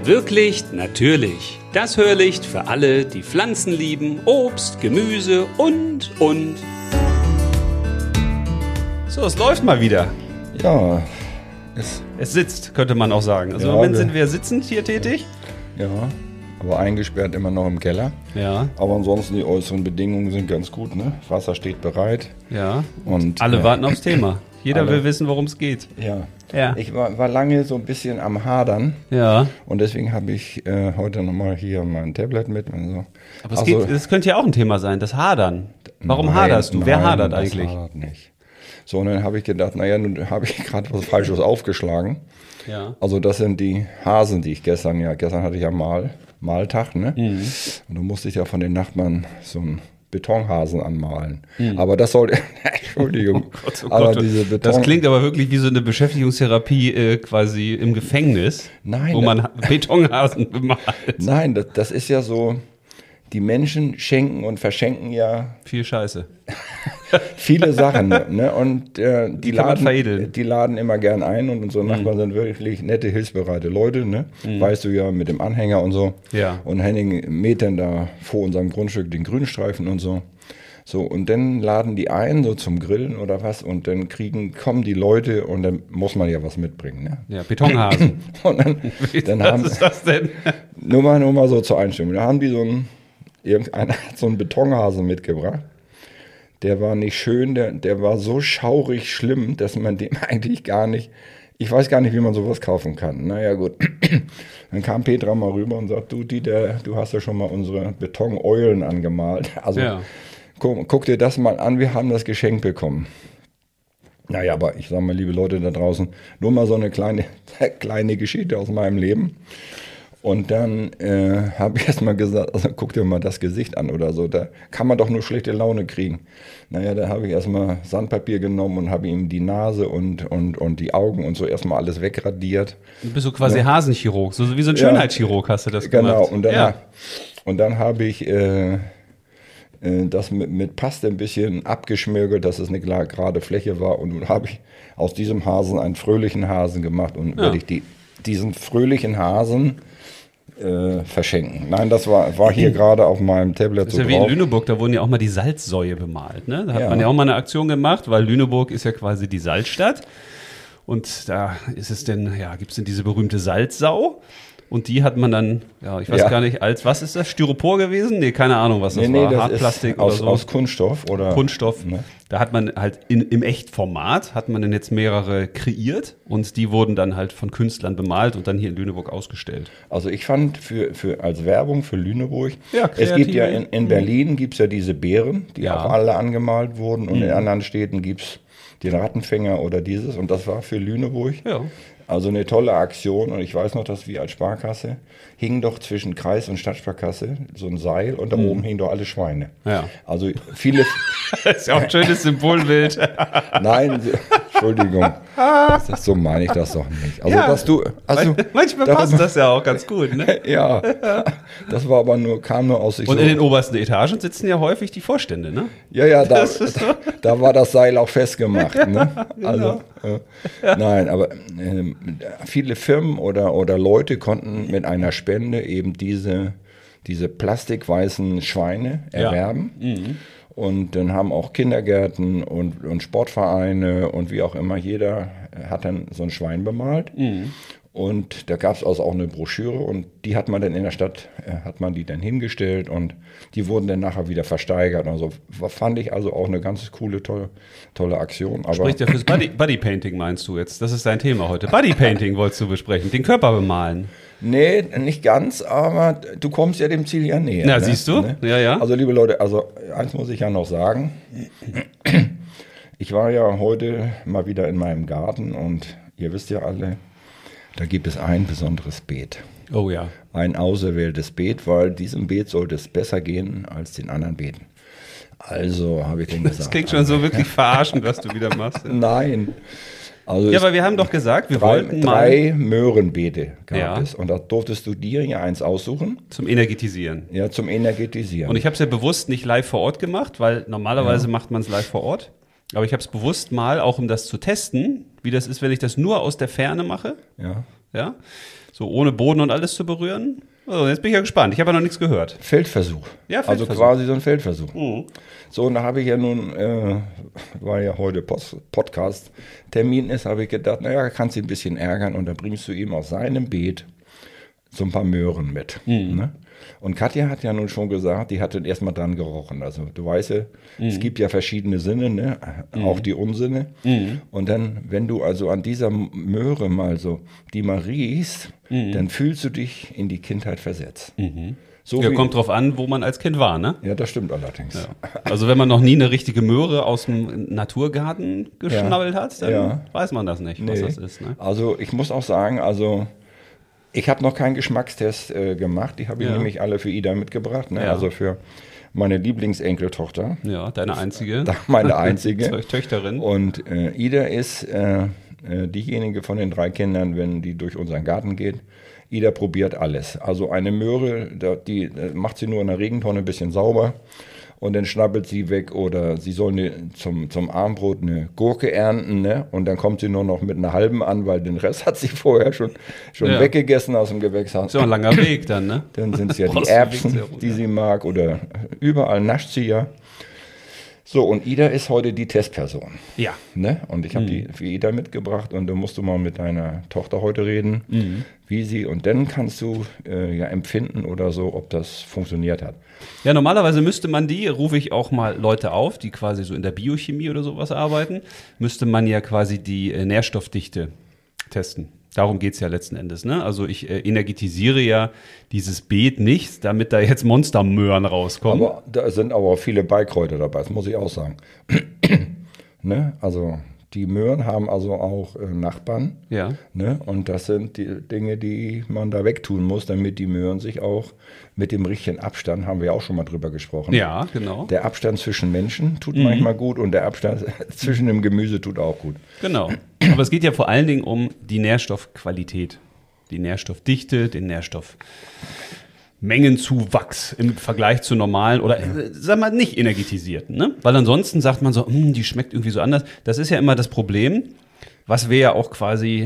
Wirklich natürlich. Das Hörlicht für alle, die Pflanzen lieben, Obst, Gemüse und. So, es läuft mal wieder. Ja, Es sitzt, könnte man auch sagen. Also Ja, im Moment wir- sind wir sitzend hier tätig. ja, aber eingesperrt immer noch im Keller. Ja, Aber ansonsten die äußeren Bedingungen sind ganz gut, ne? Wasser steht bereit ja. und Alle warten aufs Thema. Jeder alle. will wissen, worum es geht. Ja. Ja. Ich war lange so ein bisschen am Hadern Ja. und deswegen habe ich heute nochmal hier mein Tablet mit und so. Aber es könnte ja auch ein Thema sein, das Hadern. Warum Nein, haderst du? Wer nein, hadert das eigentlich? hadert nicht. So, und dann habe ich gedacht, naja, nun habe ich gerade was Falsches aufgeschlagen. Ja. Also das sind die Hasen, die ich gestern hatte ich ja Maltag, ne? Mhm. Und da musste ich ja von den Nachbarn so einen Betonhasen anmalen. Aber das sollte, Entschuldigung, Oh aber Gott, diese Beton... das klingt aber wirklich wie so eine Beschäftigungstherapie quasi im Gefängnis, Nein, wo man Betonhasen bemalt. Nein, das ist ja so, die Menschen schenken und verschenken ja Viel Scheiße. viele Sachen, ne? Und die kann man veredeln. die laden immer gern ein und unsere Nachbarn sind wirklich nette, hilfsbereite Leute, ne? Weißt du ja, mit dem Anhänger und so. Ja. Und Henning mäht dann da vor unserem Grundstück den Grünstreifen und so. So, und dann laden die ein, so zum Grillen oder was, und dann kommen die Leute und dann muss man ja was mitbringen, ne? Ja, Betonhasen. Und dann haben, Was ist das denn? nur mal so zur Einstimmung, da haben die irgendeiner hat so einen Betonhasen mitgebracht. Der war nicht schön, der war so schaurig schlimm, dass man dem eigentlich gar nicht, ich weiß gar nicht, wie man sowas kaufen kann. Naja, gut. Dann kam Petra mal rüber und sagt, du Dieter, du hast ja schon mal unsere Betoneulen angemalt. Also Ja. guck dir das mal an, wir haben das geschenkt bekommen. Naja, aber ich sage mal, liebe Leute da draußen, nur mal so eine kleine Geschichte aus meinem Leben. Und dann habe ich erst mal gesagt, also guck dir mal das Gesicht an oder so, da kann man doch nur schlechte Laune kriegen. Naja, da habe ich erstmal Sandpapier genommen und habe ihm die Nase und die Augen und so erstmal alles wegradiert. Du bist so quasi Hasenchirurg, so wie so ein Ja. Schönheitschirurg hast du das Genau, gemacht. und dann habe ich das mit Paste ein bisschen abgeschmirgelt, dass es eine gerade Fläche war. Und nun habe ich aus diesem Hasen einen fröhlichen Hasen gemacht und werde ich diesen fröhlichen Hasen verschenken. Nein, das war hier gerade auf meinem Tablet Das ist so ja wie in drauf. Lüneburg, da wurden ja auch mal die Salzsäue bemalt. Ne? Da hat Ja. man ja auch mal eine Aktion gemacht, weil Lüneburg ist ja quasi die Salzstadt. Und da ist es denn, ja, gibt es denn diese berühmte Salzsau? Und die hat man dann, ja, ich weiß Ja. gar nicht, was ist das? Styropor gewesen? Nee, keine Ahnung, was das war. das Hartplastik ist oder so. aus Kunststoff oder Kunststoff. Ne? Da hat man halt im Echtformat, hat man dann jetzt mehrere kreiert und die wurden dann halt von Künstlern bemalt und dann hier in Lüneburg ausgestellt. Also ich fand als Werbung für Lüneburg, Ja, es gibt ja kreative- in Berlin gibt es ja diese Bären, die Ja. auch alle angemalt wurden und in anderen Städten gibt es den Rattenfänger oder dieses und das war für Lüneburg. Ja. Also eine tolle Aktion und ich weiß noch, dass wir als Sparkasse hingen doch zwischen Kreis- und Stadtsparkasse so ein Seil und da oben hingen doch alle Schweine. Ja. Also viele, Das ist ja auch ein schönes Symbolbild. nein, Entschuldigung, so meine ich das doch nicht. Also Ja. dass du, also Manchmal passt das ja auch ganz gut. Ne? ja, das war aber kam nur aus sich Und so. in den obersten Etagen sitzen ja häufig die Vorstände, ne? Ja, Das ist so. da war das Seil auch festgemacht. Ne? Genau. Also, nein, aber viele Firmen oder Leute konnten mit einer Spende eben diese plastikweißen Schweine erwerben. Mhm. Und dann haben auch Kindergärten und Sportvereine und wie auch immer, jeder hat dann so ein Schwein bemalt. Mhm. Und da gab es also auch eine Broschüre und die hat man dann in der Stadt, hat man die dann hingestellt und die wurden dann nachher wieder versteigert. Also fand ich also auch eine ganz coole, tolle Aktion. Aber Spricht ja fürs Bodypainting, meinst du jetzt? Das ist dein Thema heute. Bodypainting wolltest du besprechen, den Körper bemalen. nee, nicht ganz, aber du kommst ja dem Ziel ja näher. Na, ne? siehst du? Ne? Ja, ja. Also liebe Leute, also eins muss ich ja noch sagen. Ich war ja heute mal wieder in meinem Garten und ihr wisst ja alle, da gibt es ein besonderes Beet. Oh ja. Ein auserwähltes Beet, weil diesem Beet sollte es besser gehen als den anderen Beeten. Also habe ich den gesagt. Das klingt schon so wirklich verarschend, was du wieder machst. Nein. Also Ja, es aber wir haben doch gesagt, wir wollten mal drei Möhrenbeete gab Ja. es. Und da durftest du dir ja eins aussuchen, zum Energetisieren. ja, zum Energetisieren. Und ich habe es ja bewusst nicht live vor Ort gemacht, weil normalerweise macht man es live vor Ort. Aber ich habe es bewusst mal, auch um das zu testen, wie das ist, wenn ich das nur aus der Ferne mache. ja. Ja, so ohne Boden und alles zu berühren. Also jetzt bin ich ja gespannt. Ich habe ja noch nichts gehört. Feldversuch. Ja, Also Feldversuch. quasi so ein Feldversuch. Mhm. So, und da habe ich ja nun, weil ja heute Podcast-Termin ist, habe ich gedacht, naja, kannst du ihn ein bisschen ärgern und dann bringst du ihm aus seinem Beet so ein paar Möhren mit. Ne? Und Katja hat ja nun schon gesagt, die hat dann erstmal dran gerochen. Also du weißt ja, es gibt ja verschiedene Sinne, ne? Auch die Unsinne. Und dann, wenn du also an dieser Möhre mal so, die mal riechst, dann fühlst du dich in die Kindheit versetzt. So Ja, wie- kommt drauf an, wo man als Kind war, ne? ja, das stimmt allerdings. Ja. Also wenn man noch nie eine richtige Möhre aus dem Naturgarten geschnabbelt hat, dann Ja. weiß man das nicht, was Nee. das ist. Ne? Also ich muss auch sagen, also ich habe noch keinen Geschmackstest gemacht. Die habe ich Ja. nämlich alle für Ida mitgebracht. Ne? Ja. Also für meine Lieblingsenkeltochter. Ja, deine einzige Meine einzige. Töchterin. Und Ida ist diejenige von den 3 Kindern, wenn die durch unseren Garten geht. Ida probiert alles. Also eine Möhre, die macht sie nur in der Regentonne ein bisschen sauber und dann schnappelt sie weg oder sie soll zum Abendbrot eine Gurke ernten, ne? Und dann kommt sie nur noch mit einer halben an, weil den Rest hat sie vorher schon Ja. weggegessen aus dem Gewächshaus. Ist ja auch ein langer Weg dann, ne? Dann sind es ja die Brauchst du Erbsen, Weg, sehr gut, die ja. sie mag oder überall nascht sie ja. So, und Ida ist heute die Testperson. Ja. Ne? Und ich habe die für Ida mitgebracht und da musst du mal mit deiner Tochter heute reden, wie sie, und dann kannst du ja empfinden oder so, ob das funktioniert hat. Ja, normalerweise müsste man rufe ich auch mal Leute auf, die quasi so in der Biochemie oder sowas arbeiten, müsste man ja quasi die Nährstoffdichte testen. Darum geht's ja letzten Endes. Ne? Also ich energetisiere ja dieses Beet nicht, damit da jetzt Monstermöhren rauskommen. Aber da sind aber auch viele Beikräuter dabei, das muss ich auch sagen. Ne? Also die Möhren haben also auch Nachbarn. Ja. Ne? Und das sind die Dinge, die man da wegtun muss, damit die Möhren sich auch mit dem richtigen Abstand, haben wir ja auch schon mal drüber gesprochen. Ja, genau. Der Abstand zwischen Menschen tut manchmal gut und der Abstand zwischen dem Gemüse tut auch gut. Genau. Aber es geht ja vor allen Dingen um die Nährstoffqualität, die Nährstoffdichte, den Nährstoffmengenzuwachs im Vergleich zu normalen oder, sagen wir mal, nicht energetisierten. Ne? Weil ansonsten sagt man so, die schmeckt irgendwie so anders. Das ist ja immer das Problem, was wir ja auch quasi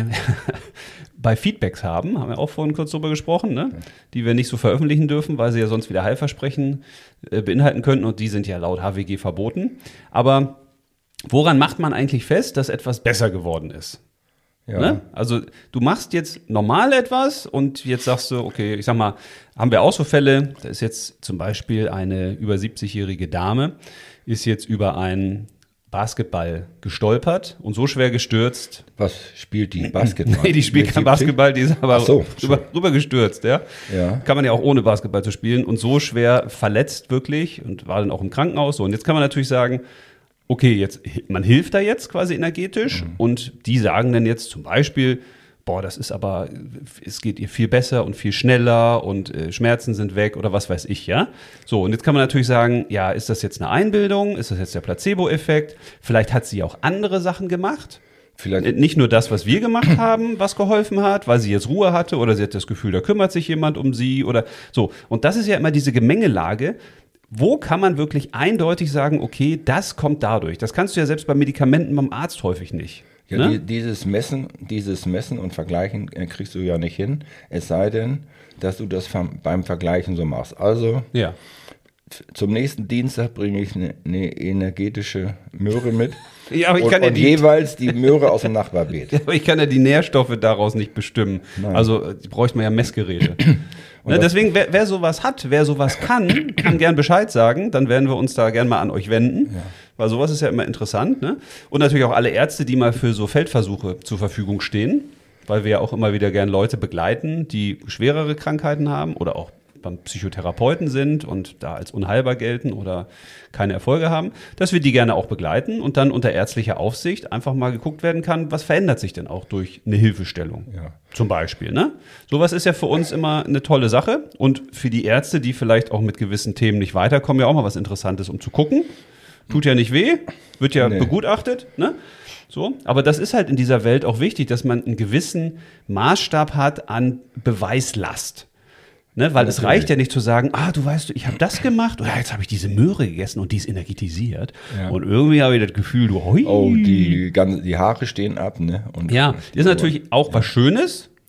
bei Feedbacks haben wir auch vorhin kurz drüber gesprochen, ne? Die wir nicht so veröffentlichen dürfen, weil sie ja sonst wieder Heilversprechen beinhalten könnten und die sind ja laut HWG verboten. Aber woran macht man eigentlich fest, dass etwas besser geworden ist? Ja. Ne? Also du machst jetzt normal etwas und jetzt sagst du, okay, ich sag mal, haben wir auch so Fälle, da ist jetzt zum Beispiel eine über 70-jährige Dame, ist jetzt über einen Basketball gestolpert und so schwer gestürzt. Was spielt die? Basketball? Nee, die spielt Mit kein 70? Basketball, die ist aber Ach so, rüber gestürzt, ja. Ja. Kann man ja auch ohne Basketball zu spielen und so schwer verletzt wirklich und war dann auch im Krankenhaus. So, und jetzt kann man natürlich sagen, okay, jetzt, man hilft da jetzt quasi energetisch und die sagen dann jetzt zum Beispiel, boah, das ist aber, es geht ihr viel besser und viel schneller und Schmerzen sind weg oder was weiß ich, ja. So, und jetzt kann man natürlich sagen, ja, ist das jetzt eine Einbildung? Ist das jetzt der Placebo-Effekt? Vielleicht hat sie auch andere Sachen gemacht. Vielleicht, Nicht nur das, was wir gemacht haben, was geholfen hat, weil sie jetzt Ruhe hatte oder sie hat das Gefühl, da kümmert sich jemand um sie oder so. Und das ist ja immer diese Gemengelage. Wo kann man wirklich eindeutig sagen, okay, das kommt dadurch? Das kannst du ja selbst bei Medikamenten beim Arzt häufig nicht. ja, Ne? dieses Messen und Vergleichen kriegst du ja nicht hin, es sei denn, dass du das beim Vergleichen so machst. Also Ja. zum nächsten Dienstag bringe ich eine energetische Möhre mit. Ja, aber ich und, kann ja und die- jeweils die Möhre aus dem Nachbarbeet. Aber ich kann ja die Nährstoffe daraus nicht bestimmen. Nein. Also bräuchte man ja Messgeräte. Ne, deswegen, wer sowas hat, wer sowas kann gern Bescheid sagen. Dann werden wir uns da gern mal an euch wenden. Ja. Weil sowas ist ja immer interessant. Ne? Und natürlich auch alle Ärzte, die mal für so Feldversuche zur Verfügung stehen. Weil wir ja auch immer wieder gern Leute begleiten, die schwerere Krankheiten haben oder auch beim Psychotherapeuten sind und da als unheilbar gelten oder keine Erfolge haben, dass wir die gerne auch begleiten und dann unter ärztlicher Aufsicht einfach mal geguckt werden kann, was verändert sich denn auch durch eine Hilfestellung. Ja. Zum Beispiel. Ne? Sowas ist ja für uns immer eine tolle Sache und für die Ärzte, die vielleicht auch mit gewissen Themen nicht weiterkommen, ja auch mal was Interessantes, um zu gucken. Tut ja nicht weh, wird ja begutachtet. Ne? So, aber das ist halt in dieser Welt auch wichtig, dass man einen gewissen Maßstab hat an Beweislast. Ne, weil es reicht ja nicht zu sagen, du weißt, ich habe das gemacht oder jetzt habe ich diese Möhre gegessen und die ist energetisiert. Ja. Und irgendwie habe ich das Gefühl, Oh, die Haare stehen ab, ne? Und ja, ist natürlich auch was Schönes,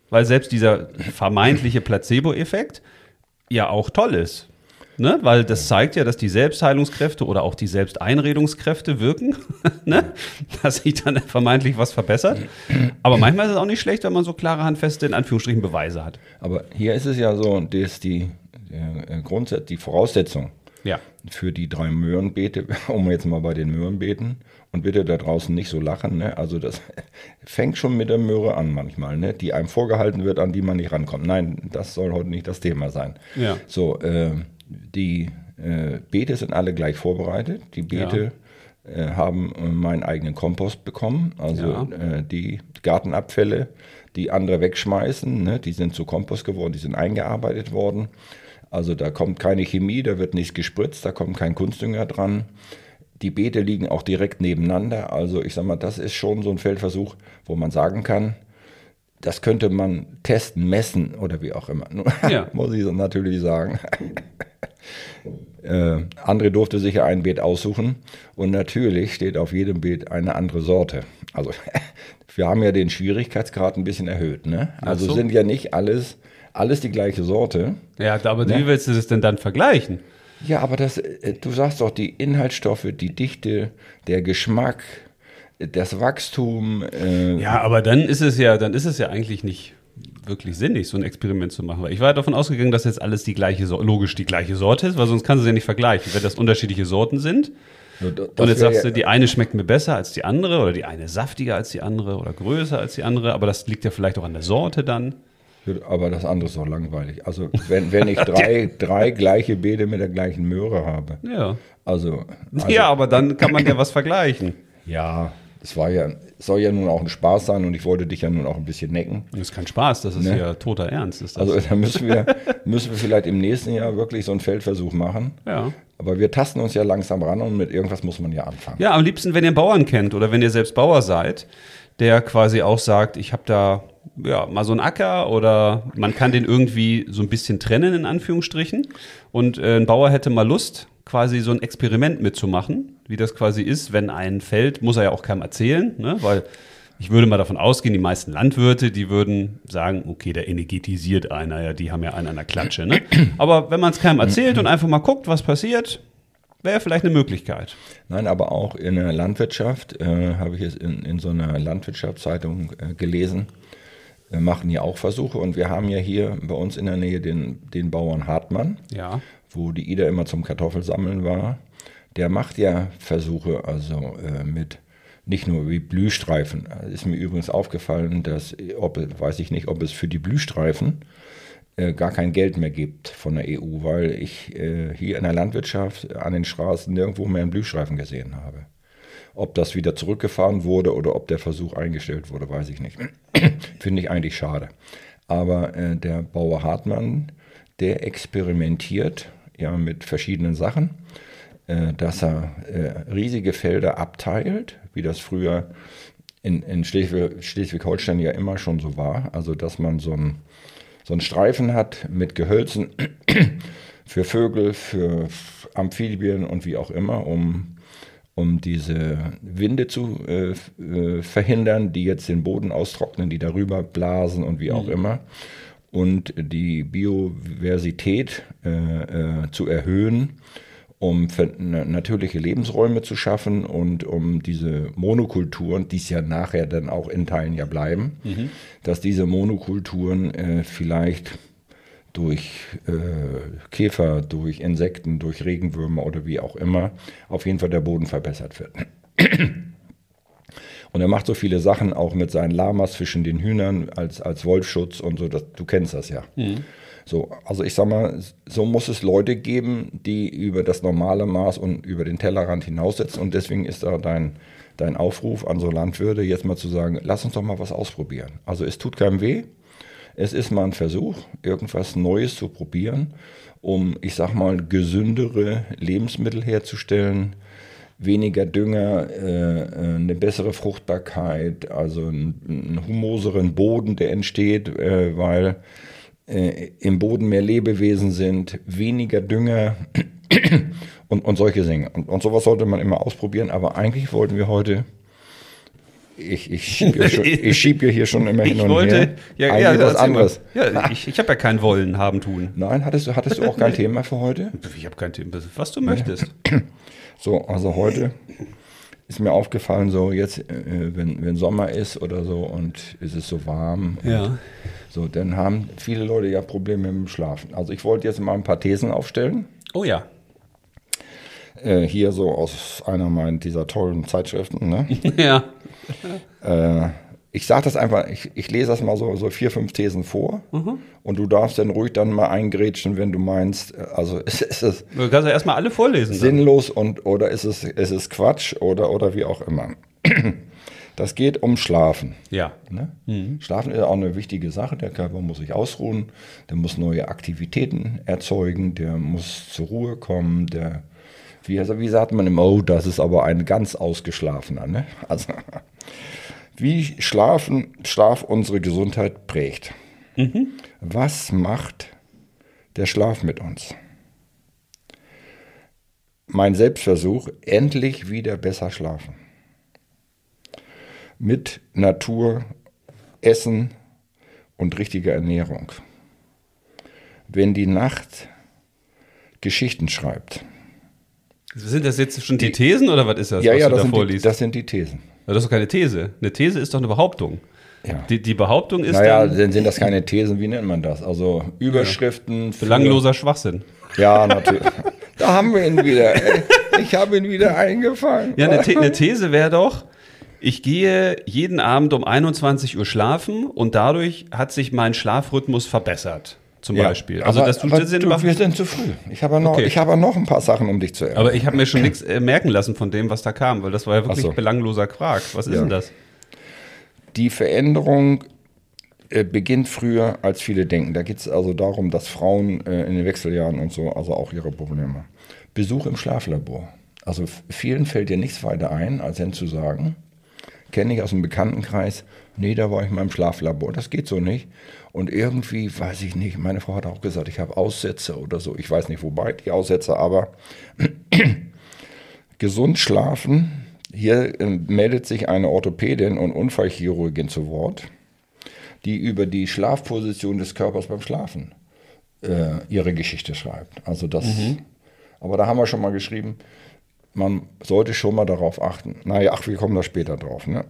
weil selbst dieser vermeintliche Placebo-Effekt ja auch toll ist. Ne? Weil das zeigt ja, dass die Selbstheilungskräfte oder auch die Selbsteinredungskräfte wirken, ne? Dass sich dann vermeintlich was verbessert. Aber manchmal ist es auch nicht schlecht, wenn man so klare, handfeste, in Anführungsstrichen, Beweise hat. Aber hier ist es ja so, dass die Voraussetzung für die 3 Möhrenbeete, um jetzt mal bei den Möhrenbeeten, und bitte da draußen nicht so lachen, ne? Also das fängt schon mit der Möhre an manchmal, ne? Die einem vorgehalten wird, an die man nicht rankommt. Nein, das soll heute nicht das Thema sein. Ja. So, die Beete sind alle gleich vorbereitet. Die Beete haben meinen eigenen Kompost bekommen. Also die Gartenabfälle, die andere wegschmeißen, ne, die sind zu Kompost geworden, die sind eingearbeitet worden. Also da kommt keine Chemie, da wird nichts gespritzt, da kommt kein Kunstdünger dran. Die Beete liegen auch direkt nebeneinander. Also ich sag mal, das ist schon so ein Feldversuch, wo man sagen kann, das könnte man testen, messen oder wie auch immer. Ja. Muss ich natürlich sagen. André durfte sich ja ein Beet aussuchen und natürlich steht auf jedem Beet eine andere Sorte. Also wir haben ja den Schwierigkeitsgrad ein bisschen erhöht. Ne? Also sind ja nicht alles die gleiche Sorte. Ja, aber wie willst du das denn dann vergleichen? Ja, aber du sagst doch, die Inhaltsstoffe, die Dichte, der Geschmack, das Wachstum. Ja, aber dann ist es ja eigentlich nicht wirklich sinnig, so ein Experiment zu machen. Weil ich war davon ausgegangen, dass jetzt alles die gleiche Sorte ist, weil sonst kannst du es ja nicht vergleichen. Wenn das unterschiedliche Sorten sind und jetzt sagst du, die eine schmeckt mir besser als die andere oder die eine saftiger als die andere oder größer als die andere, aber das liegt ja vielleicht auch an der Sorte dann. Aber das andere ist doch langweilig. Also wenn ich drei gleiche Beete mit der gleichen Möhre habe. Ja. Also ja, aber dann kann man ja was vergleichen. Ja, soll ja nun auch ein Spaß sein und ich wollte dich ja nun auch ein bisschen necken. Das ist kein Spaß, das ist ja toter Ernst. Ist das. Also da müssen wir vielleicht im nächsten Jahr wirklich so einen Feldversuch machen. Ja. Aber wir tasten uns ja langsam ran und mit irgendwas muss man ja anfangen. Ja, am liebsten, wenn ihr einen Bauern kennt oder wenn ihr selbst Bauer seid, der quasi auch sagt, ich habe da mal so einen Acker oder man kann den irgendwie so ein bisschen trennen, in Anführungsstrichen. Und ein Bauer hätte mal Lust, quasi so ein Experiment mitzumachen, wie das quasi ist, wenn ein Feld, muss er ja auch keinem erzählen, ne? Weil ich würde mal davon ausgehen, die meisten Landwirte, die würden sagen, okay, der energetisiert einer, ja, die haben ja einen an der Klatsche. Ne? Aber wenn man es keinem erzählt und einfach mal guckt, was passiert, wäre vielleicht eine Möglichkeit. Nein, aber auch in der Landwirtschaft, habe ich es in so einer Landwirtschaftszeitung gelesen, machen ja auch Versuche und wir haben ja hier bei uns in der Nähe den Bauern Hartmann, wo die Ida immer zum Kartoffelsammeln war. Der macht ja Versuche, also mit nicht nur wie Blühstreifen. Ist mir übrigens aufgefallen, weiß ich nicht, ob es für die Blühstreifen gar kein Geld mehr gibt von der EU, weil ich hier in der Landwirtschaft an den Straßen nirgendwo mehr einen Blühstreifen gesehen habe. Ob das wieder zurückgefahren wurde oder ob der Versuch eingestellt wurde, weiß ich nicht. Finde ich eigentlich schade. Aber der Bauer Hartmann, der experimentiert ja mit verschiedenen Sachen, dass er riesige Felder abteilt, wie das früher in Schleswig-Holstein ja immer schon so war. Also dass man so einen Streifen hat mit Gehölzen für Vögel, für Amphibien und wie auch immer, um diese Winde zu verhindern, die jetzt den Boden austrocknen, die darüber blasen und wie auch immer. Und die Biodiversität zu erhöhen, um natürliche Lebensräume zu schaffen und um diese Monokulturen, die es ja nachher dann auch in Teilen ja bleiben, dass diese Monokulturen vielleicht durch Käfer, durch Insekten, durch Regenwürmer oder wie auch immer, auf jeden Fall der Boden verbessert wird. Und er macht so viele Sachen auch mit seinen Lamas zwischen den Hühnern als Wolfschutz und so, du kennst das ja. So, also ich sag mal, so muss es Leute geben, die über das normale Maß und über den Tellerrand hinaussetzen und deswegen ist da dein Aufruf an so Landwirte, jetzt mal zu sagen, lass uns doch mal was ausprobieren. Also es tut keinem weh. Es ist mal ein Versuch, irgendwas Neues zu probieren, um, ich sag mal, gesündere Lebensmittel herzustellen, weniger Dünger, eine bessere Fruchtbarkeit, also einen humoseren Boden, der entsteht, weil im Boden mehr Lebewesen sind, weniger Dünger und solche Dinge. Und sowas sollte man immer ausprobieren, aber eigentlich wollten wir heute Ich schieb hier schon immer hin und her. Ja, was anderes. Ja, ich habe ja kein Wollen, haben, tun. Nein, hattest du auch kein Thema für heute? Ich habe kein Thema, was du möchtest. So, also heute ist mir aufgefallen, so jetzt, wenn Sommer ist oder so und es ist so warm. Ja. So, dann haben viele Leute ja Probleme mit dem Schlafen. Also ich wollte jetzt mal ein paar Thesen aufstellen. Oh ja. Hier so aus einer meiner dieser tollen Zeitschriften. Ne? Ja. Ich sage das einfach, ich lese das mal so 4, 5 Thesen vor und du darfst dann ruhig dann mal eingrätschen, wenn du meinst, also ist es Du kannst ja erstmal alle vorlesen. sinnlos oder ist es Quatsch oder wie auch immer. Das geht um Schlafen. Ja. Ne? Schlafen ist auch eine wichtige Sache. Der Körper muss sich ausruhen, der muss neue Aktivitäten erzeugen, der muss zur Ruhe kommen, wie sagt man immer, oh, das ist aber ein ganz ausgeschlafener. Ne? Also, wie Schlaf unsere Gesundheit prägt. Was macht der Schlaf mit uns? Mein Selbstversuch, endlich wieder besser schlafen. Mit Natur, Essen und richtiger Ernährung. Wenn die Nacht Geschichten schreibt. Sind das jetzt schon die Thesen oder was ist das, ja, was ja, du das da vorliest? Das sind die Thesen. Das ist doch keine These. Eine These ist doch eine Behauptung. Ja. Die Behauptung ist dann sind das keine Thesen, wie nennt man das? Also Überschriften. Belangloser Schwachsinn. Ja, natürlich. Da haben wir ihn wieder. Ich habe ihn wieder eingefangen. Ja, eine These wäre doch, ich gehe jeden Abend um 21 Uhr schlafen und dadurch hat sich mein Schlafrhythmus verbessert. Zum Beispiel. Also, wir sind zu früh. Ich habe noch ein paar Sachen, um dich zu ärgern. Aber ich habe mir schon nichts merken lassen von dem, was da kam, weil das war ja wirklich belangloser Quark. Was ist denn das? Die Veränderung beginnt früher, als viele denken. Da geht es also darum, dass Frauen in den Wechseljahren und so, also auch ihre Probleme. Besuch im Schlaflabor. Also vielen fällt dir nichts weiter ein, als dann zu sagen, kenne ich aus dem Bekanntenkreis, nee, da war ich mal im Schlaflabor. Das geht so nicht. Und irgendwie, weiß ich nicht, meine Frau hat auch gesagt, ich habe Aussätze oder so. Ich weiß nicht, wobei die Aussätze, aber gesund schlafen. Hier meldet sich eine Orthopädin und Unfallchirurgin zu Wort, die über die Schlafposition des Körpers beim Schlafen ihre Geschichte schreibt. Also das, aber da haben wir schon mal geschrieben, man sollte schon mal darauf achten. Naja, wir kommen da später drauf. Ne?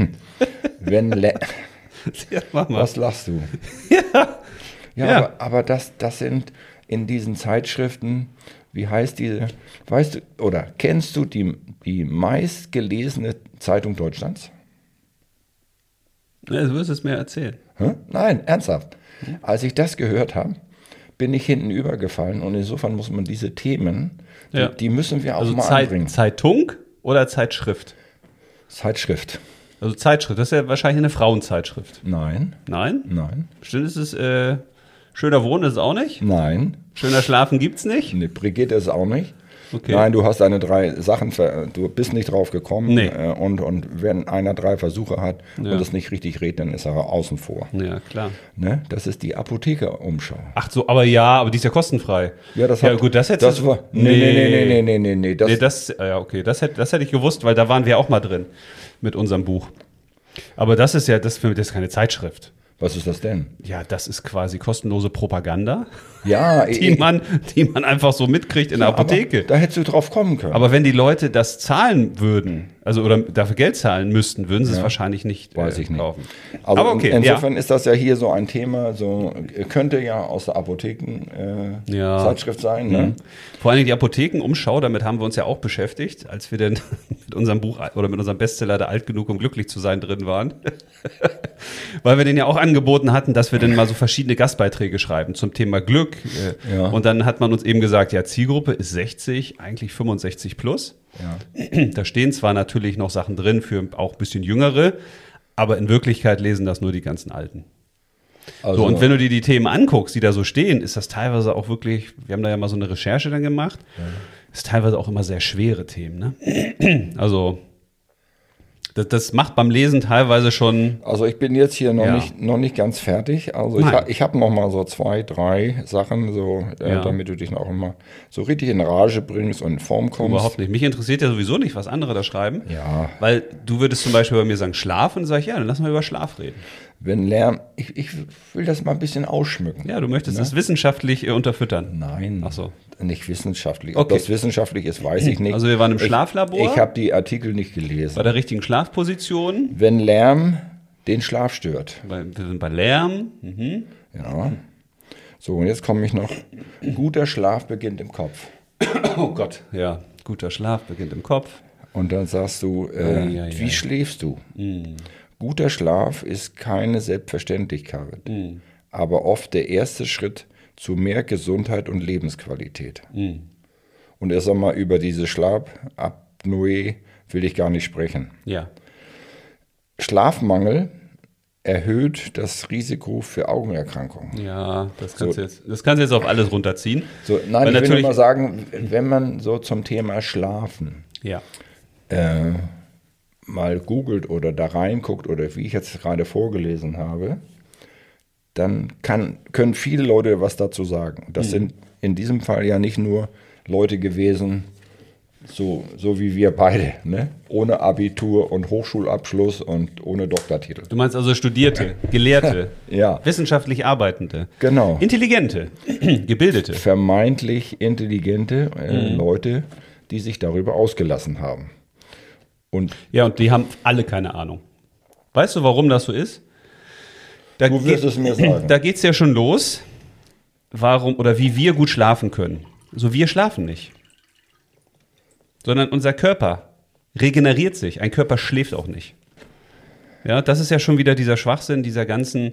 Was lachst du? Ja. Aber das sind in diesen Zeitschriften, wie heißt diese, weißt du, oder kennst du die meistgelesene Zeitung Deutschlands? Ja, du wirst es mir erzählen. Nein, ernsthaft. Als ich das gehört habe, bin ich hinten übergefallen und insofern muss man diese Themen, die müssen wir auch mal anbringen. Zeitung oder Zeitschrift? Zeitschrift. Also Zeitschrift, das ist ja wahrscheinlich eine Frauenzeitschrift. Nein. Nein? Nein. Bestimmt ist es, schöner Wohnen ist es auch nicht? Nein. Schöner Schlafen gibt's nicht? Nee, Brigitte ist auch nicht. Okay. Nein, du hast deine 3 Sachen, du bist nicht drauf gekommen. Nee. Und wenn einer 3 Versuche hat und es nicht richtig redet, dann ist er außen vor. Ja, klar. Ne? Das ist die Apothekerumschau. Ach so, aber die ist ja kostenfrei. Ja, das hättest du. Nee. Das hätte ich gewusst, weil da waren wir auch mal drin mit unserem Buch. Aber das ist keine Zeitschrift. Was ist das denn? Ja, das ist quasi kostenlose Propaganda, ja, die man einfach so mitkriegt in der Apotheke. Da hättest du drauf kommen können. Aber wenn die Leute das zahlen würden, also oder dafür Geld zahlen müssten, würden sie es wahrscheinlich nicht kaufen. Also aber okay, insofern ist das ja hier so ein Thema, so könnte ja aus der Apotheken-Zeitschrift sein. Ne? Vor allen Dingen die Apothekenumschau, damit haben wir uns ja auch beschäftigt, als wir denn mit unserem Buch oder mit unserem Bestseller der Alt genug, um glücklich zu sein drin waren. Weil wir den ja auch angeboten hatten, dass wir dann mal so verschiedene Gastbeiträge schreiben zum Thema Glück. Und dann hat man uns eben gesagt, ja, Zielgruppe ist 60, eigentlich 65 plus. Ja. Da stehen zwar natürlich noch Sachen drin für auch ein bisschen Jüngere, aber in Wirklichkeit lesen das nur die ganzen Alten. Also, und wenn du dir die Themen anguckst, die da so stehen, ist das teilweise auch wirklich, wir haben da ja mal so eine Recherche dann gemacht, ist teilweise auch immer sehr schwere Themen. Ne? Also Das macht beim Lesen teilweise schon. Also ich bin jetzt hier noch nicht ganz fertig. Also ich hab noch mal so 2, 3 Sachen, so, damit du dich auch immer so richtig in Rage bringst und in Form kommst. Überhaupt nicht. Mich interessiert ja sowieso nicht, was andere da schreiben. Ja. Weil du würdest zum Beispiel bei mir sagen Schlaf und dann sage ich, ja, dann lass mal über Schlaf reden. Wenn Lärm, ich will das mal ein bisschen ausschmücken. Ja, du möchtest es wissenschaftlich unterfüttern. Nein. Ach so. Nicht wissenschaftlich. Okay. Ob das wissenschaftlich ist, weiß ich nicht. Also wir waren im Schlaflabor. Ich habe die Artikel nicht gelesen. Bei der richtigen Schlafposition. Wenn Lärm den Schlaf stört. Wir sind bei Lärm. Mhm. Ja. So, und jetzt komme ich noch. Guter Schlaf beginnt im Kopf. Oh Gott, ja. Guter Schlaf beginnt im Kopf. Und dann sagst du, wie schläfst du? Guter Schlaf ist keine Selbstverständlichkeit, aber oft der erste Schritt zu mehr Gesundheit und Lebensqualität. Und erst einmal über diese Schlafapnoe will ich gar nicht sprechen. Ja. Schlafmangel erhöht das Risiko für Augenerkrankungen. Ja, das kannst du jetzt auf alles runterziehen. So, nein, ich will nur mal sagen, wenn man so zum Thema Schlafen mal googelt oder da reinguckt oder wie ich jetzt gerade vorgelesen habe, dann können viele Leute was dazu sagen. Das sind in diesem Fall ja nicht nur Leute gewesen, so wie wir beide, ne? Ohne Abitur und Hochschulabschluss und ohne Doktortitel. Du meinst also Studierte, Gelehrte, ja. Wissenschaftlich Arbeitende, genau. Intelligente, Gebildete. Vermeintlich intelligente Leute, die sich darüber ausgelassen haben. Und die haben alle keine Ahnung. Weißt du, warum das so ist? Du wirst es mir sagen. Da geht es ja schon los, warum oder wie wir gut schlafen können. So, wir schlafen nicht. Sondern unser Körper regeneriert sich. Ein Körper schläft auch nicht. Ja, das ist ja schon wieder dieser Schwachsinn, dieser ganzen,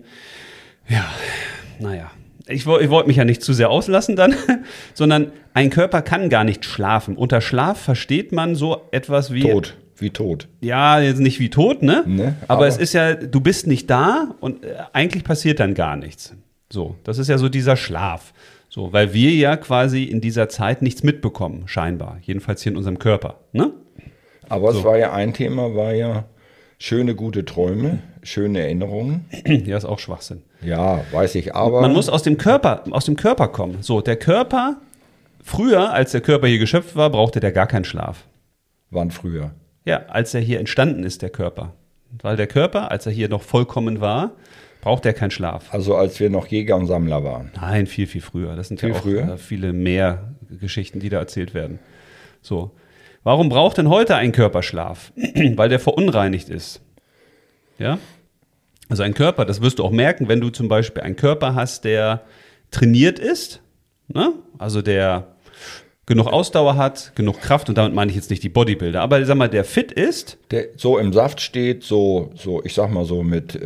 ich wollte mich ja nicht zu sehr auslassen dann, sondern ein Körper kann gar nicht schlafen. Unter Schlaf versteht man so etwas wie... Tot. Wie tot. Ja, jetzt nicht wie tot, ne? Aber es ist ja, du bist nicht da und eigentlich passiert dann gar nichts. So, das ist ja so dieser Schlaf. So, weil wir ja quasi in dieser Zeit nichts mitbekommen, scheinbar. Jedenfalls hier in unserem Körper, ne? Aber es war ja ein Thema, schöne, gute Träume, schöne Erinnerungen. Ja, ist auch Schwachsinn. Ja, weiß ich, aber... Man muss aus dem Körper kommen. So, der Körper, früher, als der Körper hier geschöpft war, brauchte der gar keinen Schlaf. Wann früher? Ja, als er hier entstanden ist, der Körper. Weil der Körper, als er hier noch vollkommen war, braucht er keinen Schlaf. Also als wir noch Jäger und Sammler waren? Nein, viel, viel früher. Das sind viel ja auch früher? Viele mehr Geschichten, die da erzählt werden. So. Warum braucht denn heute ein Körperschlaf? Weil der verunreinigt ist. Ja? Also ein Körper, das wirst du auch merken, wenn du zum Beispiel einen Körper hast, der trainiert ist, ne? Also der genug Ausdauer hat, genug Kraft, und damit meine ich jetzt nicht die Bodybuilder, aber ich sag mal, der fit ist. Der so im Saft steht, so ich sag mal so mit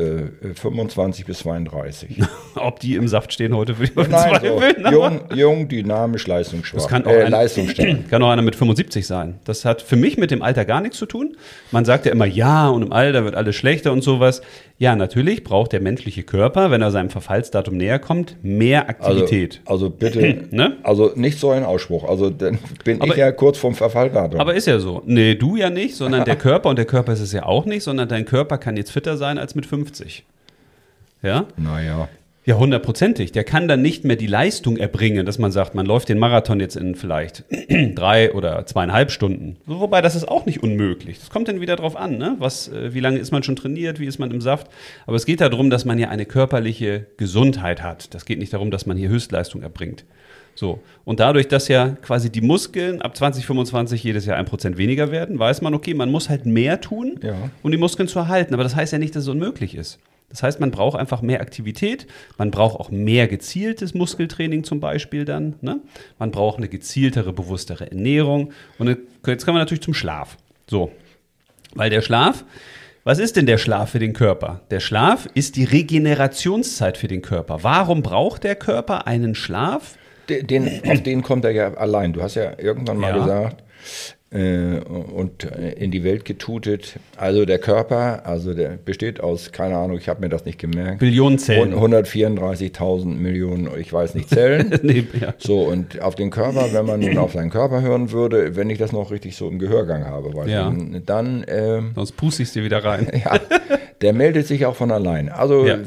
25 bis 32. Ob die im Saft stehen heute, würde ich mal bezweifeln. So jung, dynamisch, leistungsschwach. Das kann leistungsstark. Kann auch einer mit 75 sein. Das hat für mich mit dem Alter gar nichts zu tun. Man sagt ja immer, ja, und im Alter wird alles schlechter und sowas. Ja, natürlich braucht der menschliche Körper, wenn er seinem Verfallsdatum näher kommt, mehr Aktivität. Also bitte, ne? Also nicht so ein Ausspruch. Also dann bin ich ja kurz vorm Verfalldatum. Aber ist ja so. Nee, du ja nicht, sondern der Körper. Und der Körper ist es ja auch nicht, sondern dein Körper kann jetzt fitter sein als mit 50. Ja? Naja. Ja, 100%. Der kann dann nicht mehr die Leistung erbringen, dass man sagt, man läuft den Marathon jetzt in vielleicht 3 oder 2,5 Stunden. Wobei, das ist auch nicht unmöglich. Das kommt dann wieder drauf an, ne? Wie lange ist man schon trainiert, wie ist man im Saft. Aber es geht darum, dass man ja eine körperliche Gesundheit hat. Das geht nicht darum, dass man hier Höchstleistung erbringt. So. Und dadurch, dass ja quasi die Muskeln ab 2025 jedes Jahr 1% weniger werden, weiß man, okay, man muss halt mehr tun, um die Muskeln zu erhalten. Aber das heißt ja nicht, dass es unmöglich ist. Das heißt, man braucht einfach mehr Aktivität, man braucht auch mehr gezieltes Muskeltraining zum Beispiel dann, ne? Man braucht eine gezieltere, bewusstere Ernährung. Und jetzt kommen wir natürlich zum Schlaf. So, weil der Schlaf, was ist denn der Schlaf für den Körper? Der Schlaf ist die Regenerationszeit für den Körper. Warum braucht der Körper einen Schlaf? Auf den kommt er ja allein. Du hast ja irgendwann mal gesagt, und in die Welt getutet. Also der Körper, der besteht aus, keine Ahnung, ich habe mir das nicht gemerkt. Billionen Zellen. 134.000 Millionen, ich weiß nicht, Zellen. Nee, ja. So, und auf den Körper, wenn man nun auf seinen Körper hören würde, wenn ich das noch richtig so im Gehörgang habe, weil Ja. dann Sonst puste ich dir wieder rein. ja, der meldet sich auch von allein. Also, Ja.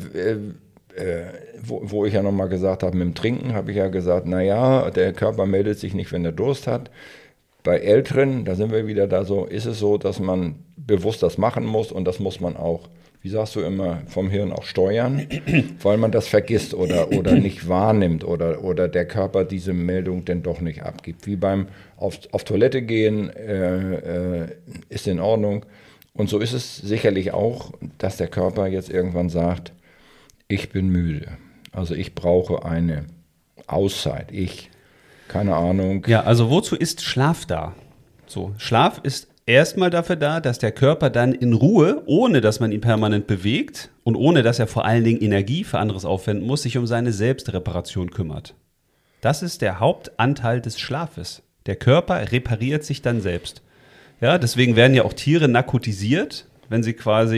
wo ich ja nochmal gesagt habe, mit dem Trinken habe ich ja gesagt, naja, der Körper meldet sich nicht, wenn er Durst hat. Bei Älteren, da sind wir wieder da so, ist es so, dass man bewusst das machen muss und das muss man auch, wie sagst du immer, vom Hirn auch steuern, weil man das vergisst oder nicht wahrnimmt oder der Körper diese Meldung denn doch nicht abgibt. Wie beim auf Toilette gehen ist in Ordnung. Und so ist es sicherlich auch, dass der Körper jetzt irgendwann sagt, ich bin müde. Also ich brauche eine Auszeit. Keine Ahnung. Ja, also wozu ist Schlaf da? So, Schlaf ist erstmal dafür da, dass der Körper dann in Ruhe, ohne dass man ihn permanent bewegt und ohne dass er vor allen Dingen Energie für anderes aufwenden muss, sich um seine Selbstreparation kümmert. Das ist der Hauptanteil des Schlafes. Der Körper repariert sich dann selbst. Ja, deswegen werden ja auch Tiere narkotisiert, wenn es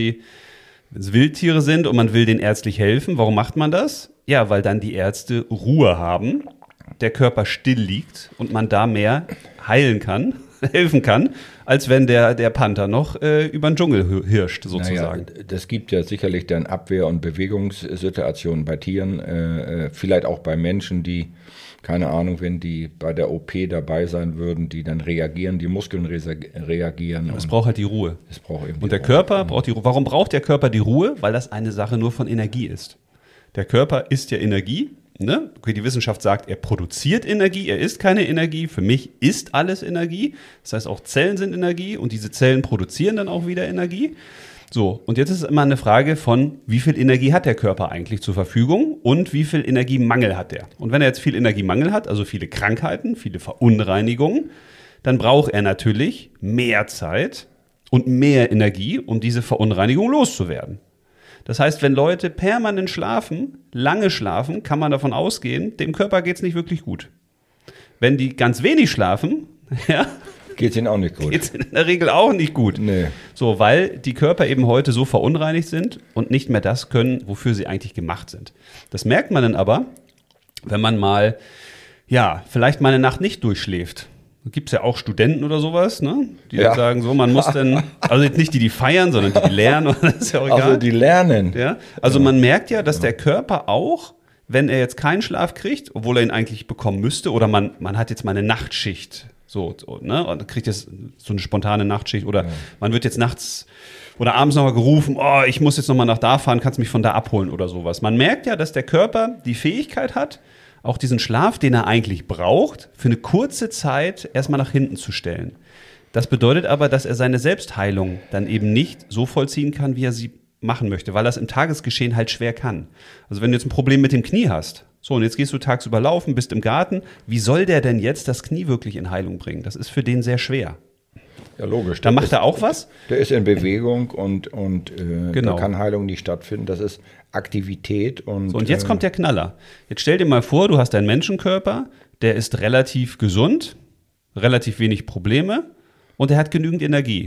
Wildtiere sind und man will denen ärztlich helfen. Warum macht man das? Ja, weil dann die Ärzte Ruhe haben, der Körper still liegt und man da mehr heilen kann, helfen kann, als wenn der Panther noch über den Dschungel hirscht, sozusagen. Naja, das gibt ja sicherlich dann Abwehr- und Bewegungssituationen bei Tieren, vielleicht auch bei Menschen, die, keine Ahnung, wenn die bei der OP dabei sein würden, die dann reagieren, die Muskeln reagieren. Es braucht halt die Ruhe. Es braucht eben und der Körper braucht die Ruhe. Warum braucht der Körper die Ruhe? Weil das eine Sache nur von Energie ist. Der Körper ist ja Energie. Ne? Okay, die Wissenschaft sagt, er produziert Energie, er ist keine Energie. Für mich ist alles Energie. Das heißt, auch Zellen sind Energie und diese Zellen produzieren dann auch wieder Energie. So, und jetzt ist es immer eine Frage von, wie viel Energie hat der Körper eigentlich zur Verfügung und wie viel Energiemangel hat er? Und wenn er jetzt viel Energiemangel hat, also viele Krankheiten, viele Verunreinigungen, dann braucht er natürlich mehr Zeit und mehr Energie, um diese Verunreinigung loszuwerden. Das heißt, wenn Leute permanent schlafen, lange schlafen, kann man davon ausgehen, dem Körper geht es nicht wirklich gut. Wenn die ganz wenig schlafen, ja, geht es ihnen auch nicht gut. Geht es in der Regel auch nicht gut. Nee. So, weil die Körper eben heute so verunreinigt sind und nicht mehr das können, wofür sie eigentlich gemacht sind. Das merkt man dann aber, wenn man mal, vielleicht mal eine Nacht nicht durchschläft. Da gibt es ja auch Studenten oder sowas, ne? Die dann sagen so, man muss dann, also jetzt nicht die lernen, sondern die lernen, das ist ja auch egal. Also die lernen. Ja? Also man merkt ja, dass der Körper auch, wenn er jetzt keinen Schlaf kriegt, obwohl er ihn eigentlich bekommen müsste, oder man hat jetzt mal eine Nachtschicht, ne? Und kriegt jetzt so eine spontane Nachtschicht, oder man wird jetzt nachts oder abends nochmal gerufen, ich muss jetzt nochmal nach da fahren, kannst mich von da abholen oder sowas. Man merkt ja, dass der Körper die Fähigkeit hat, auch diesen Schlaf, den er eigentlich braucht, für eine kurze Zeit erstmal nach hinten zu stellen. Das bedeutet aber, dass er seine Selbstheilung dann eben nicht so vollziehen kann, wie er sie machen möchte, weil er es im Tagesgeschehen halt schwer kann. Also wenn du jetzt ein Problem mit dem Knie hast, so und jetzt gehst du tagsüber laufen, bist im Garten, wie soll der denn jetzt das Knie wirklich in Heilung bringen? Das ist für den sehr schwer. Ja, logisch. Da macht er auch was? Der ist in Bewegung und Genau. Da kann Heilung nicht stattfinden. Das ist Aktivität. Und jetzt kommt der Knaller. Jetzt stell dir mal vor, du hast einen Menschenkörper, der ist relativ gesund, relativ wenig Probleme und er hat genügend Energie.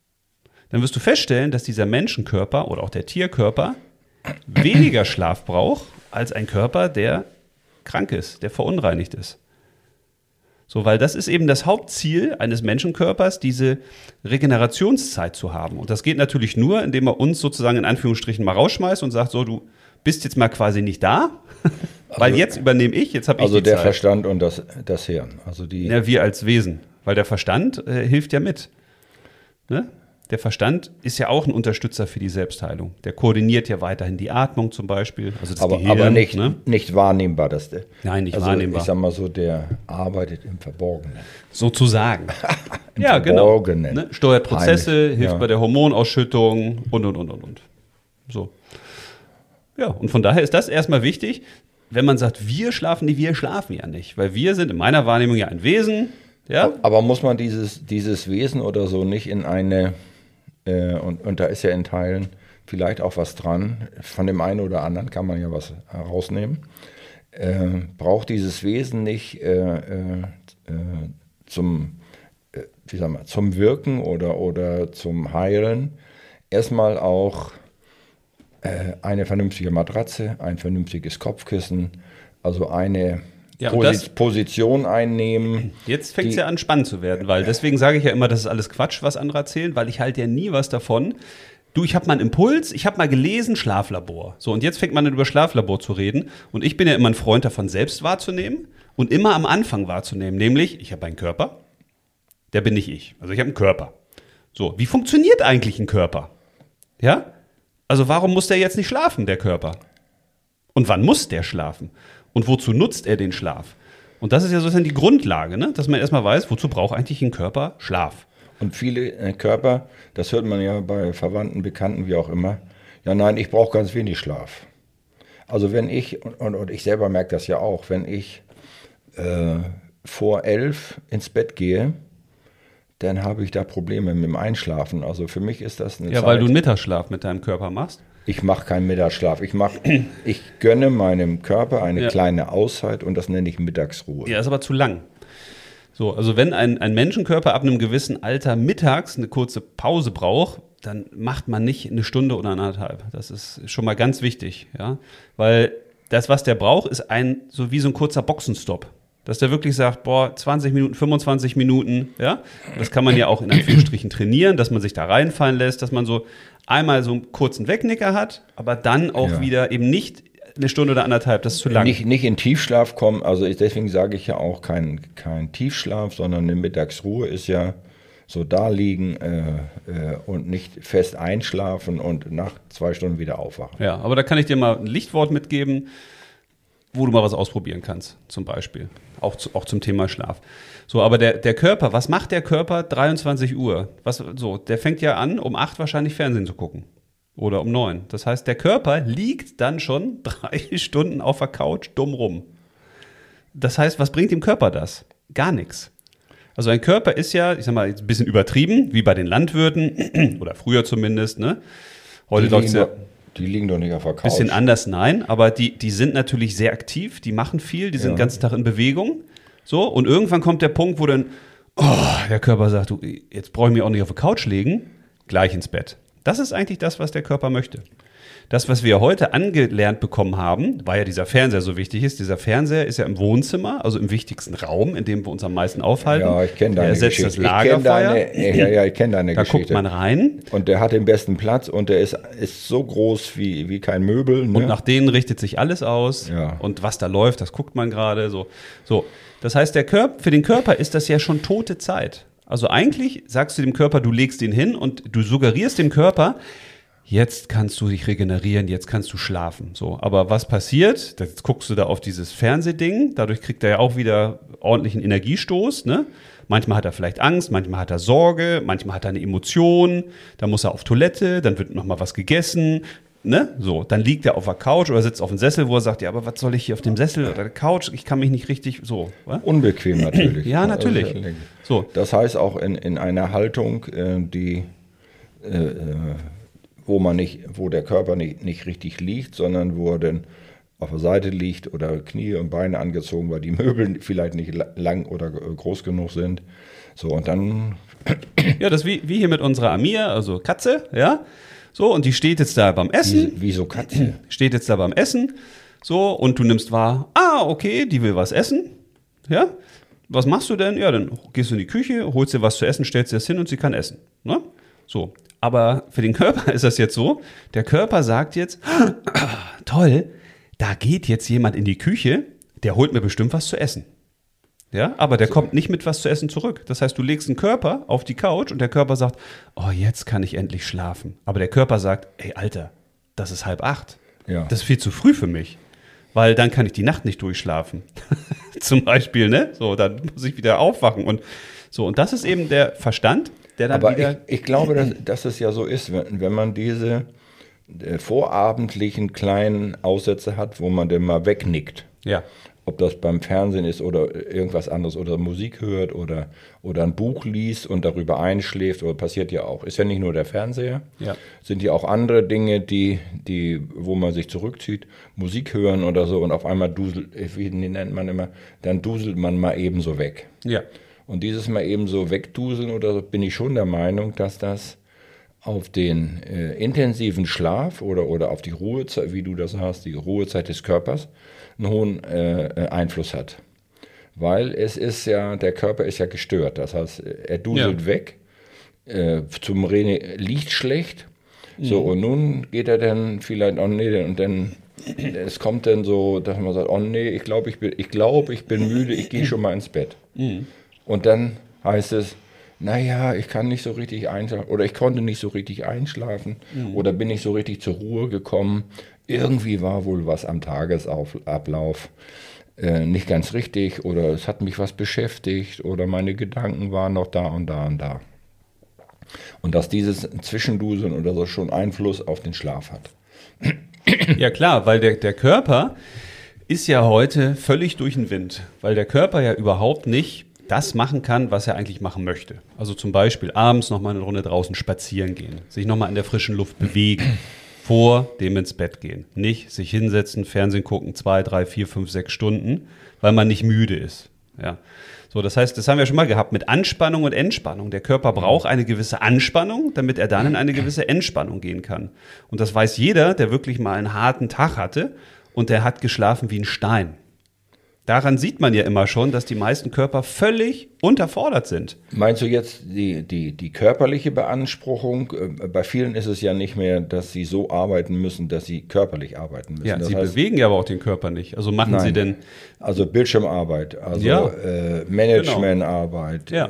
Dann wirst du feststellen, dass dieser Menschenkörper oder auch der Tierkörper weniger Schlaf braucht als ein Körper, der krank ist, der verunreinigt ist. So, weil das ist eben das Hauptziel eines Menschenkörpers, diese Regenerationszeit zu haben. Und das geht natürlich nur, indem er uns sozusagen in Anführungsstrichen mal rausschmeißt und sagt, so, du bist jetzt mal quasi nicht da, weil jetzt übernehme ich, jetzt habe ich die Zeit. Also der Verstand und das Hirn. Also wir als Wesen, weil der Verstand hilft ja mit. Ne? Der Verstand ist ja auch ein Unterstützer für die Selbstheilung. Der koordiniert ja weiterhin die Atmung zum Beispiel. Also das Gehirn, aber nicht wahrnehmbar. Nein, nicht wahrnehmbar. Ich sag mal so, der arbeitet im Verborgenen. Sozusagen. Im Genau. Verborgenen. Ne? Steuert Prozesse, Heimlich, hilft bei der Hormonausschüttung und. So. Ja, und von daher ist das erstmal wichtig, wenn man sagt, wir schlafen ja nicht. Weil wir sind in meiner Wahrnehmung ja ein Wesen. Ja? Aber muss man dieses Wesen oder so nicht in eine... Und da ist ja in Teilen vielleicht auch was dran. Von dem einen oder anderen kann man ja was herausnehmen. Braucht dieses Wesen nicht zum wie sagen wir, zum Wirken oder zum Heilen erstmal auch eine vernünftige Matratze, ein vernünftiges Kopfkissen, also eine Position einnehmen. Jetzt fängt es ja an, spannend zu werden, weil deswegen sage ich ja immer, das ist alles Quatsch, was andere erzählen, weil ich halte ja nie was davon. Du, ich habe mal einen Impuls, ich habe mal gelesen, Schlaflabor. So, und jetzt fängt man dann über Schlaflabor zu reden. Und ich bin ja immer ein Freund davon, selbst wahrzunehmen und immer am Anfang wahrzunehmen. Nämlich, ich habe einen Körper, der bin nicht ich. Also ich habe einen Körper. So, wie funktioniert eigentlich ein Körper? Ja? Also warum muss der jetzt nicht schlafen, der Körper? Und wann muss der schlafen? Und wozu nutzt er den Schlaf? Und das ist ja sozusagen die Grundlage, ne? Dass man erstmal weiß, wozu braucht eigentlich ein Körper Schlaf? Und viele Körper, das hört man ja bei Verwandten, Bekannten, wie auch immer, ja nein, ich brauche ganz wenig Schlaf. Also wenn ich, und ich selber merke das ja auch, wenn ich vor 11 ins Bett gehe, dann habe ich da Probleme mit dem Einschlafen. Also für mich ist das eine Zeit. Ja, weil du einen Mittagsschlaf mit deinem Körper machst. Ich mache keinen Mittagsschlaf. Ich gönne meinem Körper eine kleine Auszeit und das nenne ich Mittagsruhe. Ja, ist aber zu lang. So, also wenn ein Menschenkörper ab einem gewissen Alter mittags eine kurze Pause braucht, dann macht man nicht eine Stunde oder 1,5. Das ist schon mal ganz wichtig, ja, weil das, was der braucht, ist so wie so ein kurzer Boxenstopp. Dass der wirklich sagt, 20 Minuten, 25 Minuten, ja. Das kann man ja auch in Anführungsstrichen trainieren, dass man sich da reinfallen lässt, dass man so einmal so einen kurzen Wegnicker hat, aber dann auch wieder eben nicht eine Stunde oder 1,5, das ist zu lang. Nicht in Tiefschlaf kommen, also deswegen sage ich ja auch kein Tiefschlaf, sondern eine Mittagsruhe ist ja so da liegen und nicht fest einschlafen und nach 2 Stunden wieder aufwachen. Ja, aber da kann ich dir mal ein Lichtwort mitgeben, wo du mal was ausprobieren kannst, zum Beispiel. Auch zum Thema Schlaf. So, aber der Körper, was macht der Körper 23 Uhr? Der fängt ja an, um 8 wahrscheinlich Fernsehen zu gucken. Oder um 9. Das heißt, der Körper liegt dann schon 3 Stunden auf der Couch dumm rum. Das heißt, was bringt dem Körper das? Gar nichts. Also ein Körper ist ja, ich sag mal, ein bisschen übertrieben, wie bei den Landwirten, oder früher zumindest, ne? Heute läuft es ja. Die liegen doch nicht auf der Couch. Bisschen anders, nein, aber die sind natürlich sehr aktiv, die machen viel, die sind den ganzen Tag in Bewegung. So, und irgendwann kommt der Punkt, wo dann der Körper sagt, du, jetzt brauche ich mich auch nicht auf die Couch legen, gleich ins Bett. Das ist eigentlich das, was der Körper möchte. Das, was wir heute angelernt bekommen haben, weil ja dieser Fernseher so wichtig ist. Dieser Fernseher ist ja im Wohnzimmer, also im wichtigsten Raum, in dem wir uns am meisten aufhalten. Ja, ich kenne deine Geschichte. Das Lagerfeuer. Ich kenne deine da Geschichte. Da guckt man rein. Und der hat den besten Platz und der ist so groß wie kein Möbel. Ne? Und nach denen richtet sich alles aus. Ja. Und was da läuft, das guckt man gerade. So. Das heißt, für den Körper ist das ja schon tote Zeit. Also eigentlich sagst du dem Körper, du legst ihn hin und du suggerierst dem Körper, jetzt kannst du dich regenerieren, jetzt kannst du schlafen. So, aber was passiert? Jetzt guckst du da auf dieses Fernsehding, dadurch kriegt er ja auch wieder ordentlichen Energiestoß, ne? Manchmal hat er vielleicht Angst, manchmal hat er Sorge, manchmal hat er eine Emotion, dann muss er auf Toilette, dann wird nochmal was gegessen, ne? So, dann liegt er auf der Couch oder sitzt auf dem Sessel, wo er sagt, ja, aber was soll ich hier auf dem Sessel oder der Couch? Ich kann mich nicht richtig so. Was? Unbequem natürlich. Ja, natürlich. So. Das heißt auch in einer Haltung, wo der Körper nicht richtig liegt, sondern wo er dann auf der Seite liegt oder Knie und Beine angezogen, weil die Möbel vielleicht nicht lang oder groß genug sind. So, und dann. Ja, das ist wie hier mit unserer Amir, also Katze, ja. So, und die steht jetzt da beim Essen. Wieso Katze? Steht jetzt da beim Essen. So, und du nimmst wahr, okay, die will was essen. Ja. Was machst du denn? Ja, dann gehst du in die Küche, holst dir was zu essen, stellst dir das hin und sie kann essen. Ne? So. Aber für den Körper ist das jetzt so, der Körper sagt jetzt, toll, da geht jetzt jemand in die Küche, der holt mir bestimmt was zu essen. Ja, aber der kommt nicht mit was zu essen zurück. Das heißt, du legst einen Körper auf die Couch und der Körper sagt, jetzt kann ich endlich schlafen. Aber der Körper sagt, ey, Alter, das ist 7:30. Ja. Das ist viel zu früh für mich, weil dann kann ich die Nacht nicht durchschlafen. Zum Beispiel, ne? So, dann muss ich wieder aufwachen und so. Und das ist eben der Verstand, der dann aber wieder. Ich glaube, dass es ja so ist, wenn man diese vorabendlichen kleinen Aussätze hat, wo man dann mal wegnickt. Ja. Ob das beim Fernsehen ist oder irgendwas anderes oder Musik hört oder ein Buch liest und darüber einschläft, oder passiert ja auch. Ist ja nicht nur der Fernseher, sind ja auch andere Dinge, wo man sich zurückzieht, Musik hören oder so und auf einmal duselt, wie nennt man immer, dann duselt man mal ebenso weg. Ja. Und dieses Mal eben so wegduseln oder so, bin ich schon der Meinung, dass das auf den intensiven Schlaf oder auf die Ruhezeit, wie du das hast, die Ruhezeit des Körpers, einen hohen Einfluss hat. Weil es ist ja, der Körper ist ja gestört. Das heißt, er duselt weg, zum René liegt schlecht. So, und nun geht er dann vielleicht, oh nee, und dann, es kommt dann so, dass man sagt, oh nee, ich glaube, ich bin müde, ich gehe schon mal ins Bett. Und dann heißt es, naja, ich kann nicht so richtig einschlafen oder ich konnte nicht so richtig einschlafen oder bin nicht so richtig zur Ruhe gekommen. Irgendwie war wohl was am Tagesablauf nicht ganz richtig oder es hat mich was beschäftigt oder meine Gedanken waren noch da und da und da. Und dass dieses Zwischenduseln oder so schon Einfluss auf den Schlaf hat. Ja klar, weil der Körper ist ja heute völlig durch den Wind, weil der Körper ja überhaupt nicht das machen kann, was er eigentlich machen möchte. Also zum Beispiel abends nochmal eine Runde draußen spazieren gehen, sich nochmal in der frischen Luft bewegen, vor dem ins Bett gehen. Nicht sich hinsetzen, Fernsehen gucken, 2, 3, 4, 5, 6 Stunden, weil man nicht müde ist. Ja. So, das heißt, das haben wir schon mal gehabt mit Anspannung und Entspannung. Der Körper braucht eine gewisse Anspannung, damit er dann in eine gewisse Entspannung gehen kann. Und das weiß jeder, der wirklich mal einen harten Tag hatte und der hat geschlafen wie ein Stein. Daran sieht man ja immer schon, dass die meisten Körper völlig unterfordert sind. Meinst du jetzt die körperliche Beanspruchung? Bei vielen ist es ja nicht mehr, dass sie so arbeiten müssen, dass sie körperlich arbeiten müssen. Ja, das sie heißt, bewegen ja aber auch den Körper nicht. Also machen sie denn... Also Bildschirmarbeit, also ja, Managementarbeit, genau.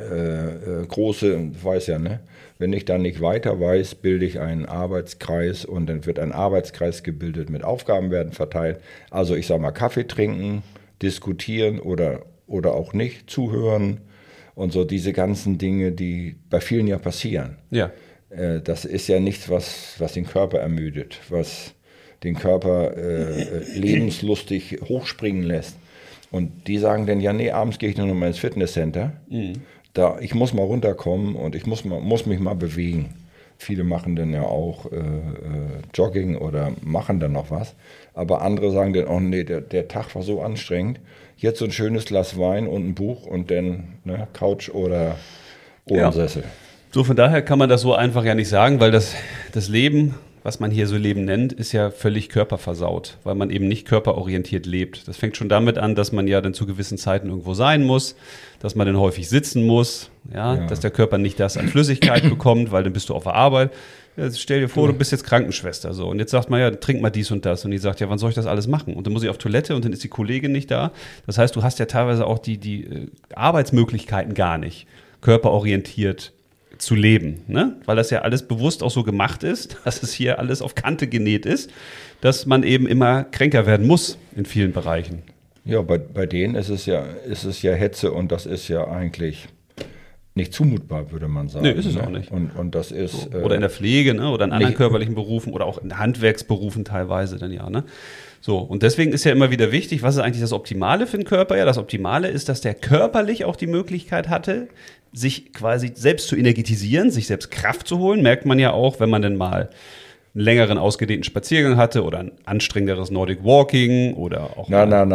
große, weiß ja, ne? Wenn ich dann nicht weiter weiß, bilde ich einen Arbeitskreis und dann wird ein Arbeitskreis gebildet, mit Aufgaben werden verteilt. Also ich sag mal Kaffee trinken, diskutieren oder auch nicht, zuhören und so diese ganzen Dinge, die bei vielen ja passieren. Ja. Das ist ja nichts, was den Körper ermüdet, was den Körper lebenslustig hochspringen lässt. Und die sagen dann, ja nee, abends gehe ich nur noch mal ins Fitnesscenter, ich muss mal runterkommen und ich muss mich mal bewegen. Viele machen dann ja auch Jogging oder machen dann noch was. Aber andere sagen dann, oh nee, der Tag war so anstrengend. Jetzt so ein schönes Glas Wein und ein Buch und dann Couch oder Ohrensessel. Ja. So, von daher kann man das so einfach ja nicht sagen, weil das Leben, was man hier so Leben nennt, ist ja völlig körperversaut, weil man eben nicht körperorientiert lebt. Das fängt schon damit an, dass man ja dann zu gewissen Zeiten irgendwo sein muss, dass man dann häufig sitzen muss, dass der Körper nicht das an Flüssigkeit bekommt, weil dann bist du auf der Arbeit. Ja, stell dir vor, du bist jetzt Krankenschwester so und jetzt sagt man, ja, trink mal dies und das und die sagt, ja, wann soll ich das alles machen? Und dann muss ich auf Toilette und dann ist die Kollegin nicht da. Das heißt, du hast ja teilweise auch die Arbeitsmöglichkeiten gar nicht, körperorientiert zu leben, ne? Weil das ja alles bewusst auch so gemacht ist, dass es hier alles auf Kante genäht ist, dass man eben immer kränker werden muss in vielen Bereichen. Ja, bei denen ist es ja Hetze und das ist ja eigentlich nicht zumutbar, würde man sagen. Nee, ist es auch nicht. Und das ist... Oder in der Pflege, ne? Oder in anderen körperlichen Berufen oder auch in Handwerksberufen teilweise dann ja, ne? So, und deswegen ist ja immer wieder wichtig, was ist eigentlich das Optimale für den Körper? Ja, das Optimale ist, dass der körperlich auch die Möglichkeit hatte, sich quasi selbst zu energetisieren, sich selbst Kraft zu holen. Merkt man ja auch, wenn man dann mal einen längeren ausgedehnten Spaziergang hatte oder ein anstrengenderes Nordic Walking oder auch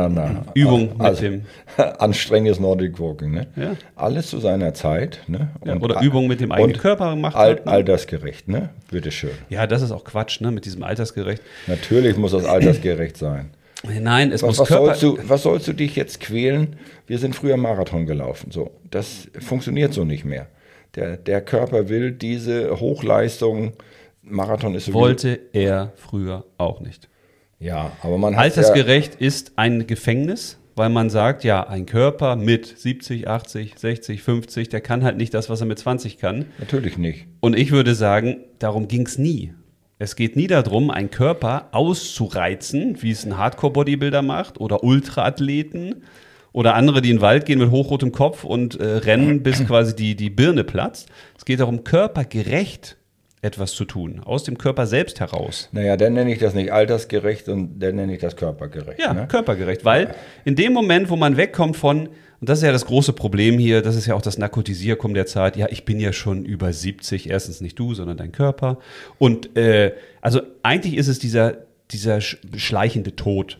Übung mit dem... Anstrengendes Nordic Walking, ne? Ja. Alles zu seiner Zeit, ne? Ja, oder Übungen mit dem eigenen Körper gemacht hat. Ne? Altersgerecht, ne? Bitteschön. Ja, das ist auch Quatsch, ne? Mit diesem altersgerecht. Natürlich muss das altersgerecht sein. Nein, es muss was sollst du dich jetzt quälen? Wir sind früher Marathon gelaufen. So, das funktioniert so nicht mehr. Der Körper will diese Hochleistung... Marathon ist wollte er früher auch nicht. Ja, aber man hat altersgerecht ist ein Gefängnis, weil man sagt, ja, ein Körper mit 70, 80, 60, 50, der kann halt nicht das, was er mit 20 kann. Natürlich nicht. Und ich würde sagen, darum ging es nie. Es geht nie darum, einen Körper auszureizen, wie es ein Hardcore-Bodybuilder macht oder Ultraathleten oder andere, die in den Wald gehen mit hochrotem Kopf und rennen, bis quasi die Birne platzt. Es geht darum, körpergerecht etwas zu tun, aus dem Körper selbst heraus. Naja, dann nenne ich das nicht altersgerecht und dann nenne ich das körpergerecht. Ja, ne? Körpergerecht, weil in dem Moment, wo man wegkommt von, und das ist ja das große Problem hier, das ist ja auch das Narkotisierkum der Zeit, ja, ich bin ja schon über 70, erstens nicht du, sondern dein Körper. Und also eigentlich ist es dieser schleichende Tod.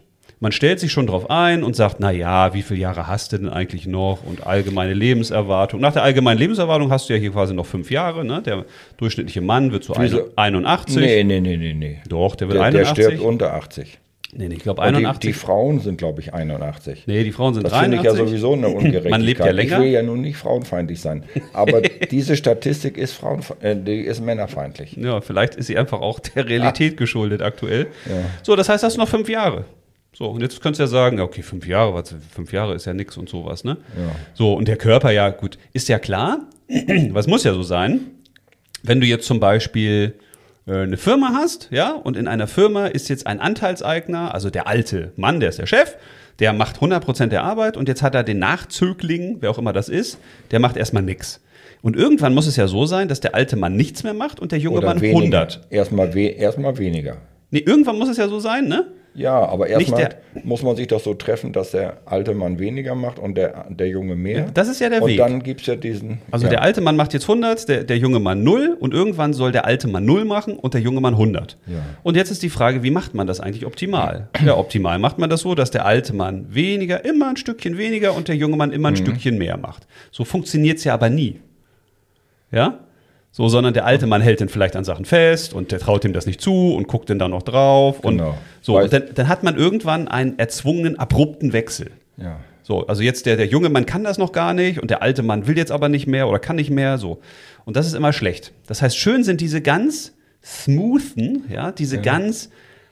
Man stellt sich schon drauf ein und sagt, na ja, wie viele Jahre hast du denn eigentlich noch? Und allgemeine Lebenserwartung. Nach der allgemeinen Lebenserwartung hast du ja hier quasi noch 5 Jahre. Ne? Der durchschnittliche Mann wird so 81. Nee. Doch, der wird Der 81. stirbt unter 80. Nee, ich glaube Und 81. die Frauen sind, glaube ich, 81. Nee, die Frauen sind Das 83. finde ich ja sowieso eine Ungerechtigkeit. Man lebt ja länger. Ich will ja nun nicht frauenfeindlich sein. Aber diese Statistik ist, die ist männerfeindlich. Ja, vielleicht ist sie einfach auch der Realität geschuldet aktuell. Ja. So, das heißt, das sind noch 5 Jahre. So, und jetzt könntest du ja sagen, okay, 5 Jahre, 5 Jahre ist ja nix und sowas, ne? Ja. So, und der Körper, ja gut, ist ja klar, was muss ja so sein, wenn du jetzt zum Beispiel eine Firma hast, ja, und in einer Firma ist jetzt ein Anteilseigner, also der alte Mann, der ist der Chef, der macht 100% der Arbeit und jetzt hat er den Nachzögling, wer auch immer das ist, der macht erstmal nix. Und irgendwann muss es ja so sein, dass der alte Mann nichts mehr macht und der junge Mann weniger. 100. Erstmal weniger. Nee, irgendwann muss es ja so sein, ne? Ja, aber erstmal muss man sich doch so treffen, dass der alte Mann weniger macht und der junge mehr. Das ist ja der Weg. Und dann gibt es ja diesen... Also der alte Mann macht jetzt 100, der junge Mann 0 und irgendwann soll der alte Mann 0 machen und der junge Mann 100. Ja. Und jetzt ist die Frage, wie macht man das eigentlich optimal? Ja, optimal macht man das so, dass der alte Mann weniger, immer ein Stückchen weniger und der junge Mann immer ein Stückchen mehr macht. So funktioniert es ja aber nie. Ja? So, sondern der alte Mann hält dann vielleicht an Sachen fest und der traut ihm das nicht zu und guckt dann da noch drauf. Genau. Und so, und dann hat man irgendwann einen erzwungenen, abrupten Wechsel. Ja. So, also jetzt der junge Mann kann das noch gar nicht und der alte Mann will jetzt aber nicht mehr oder kann nicht mehr. So. Und das ist immer schlecht. Das heißt, schön sind diese ganz smoothen, ja, ganz,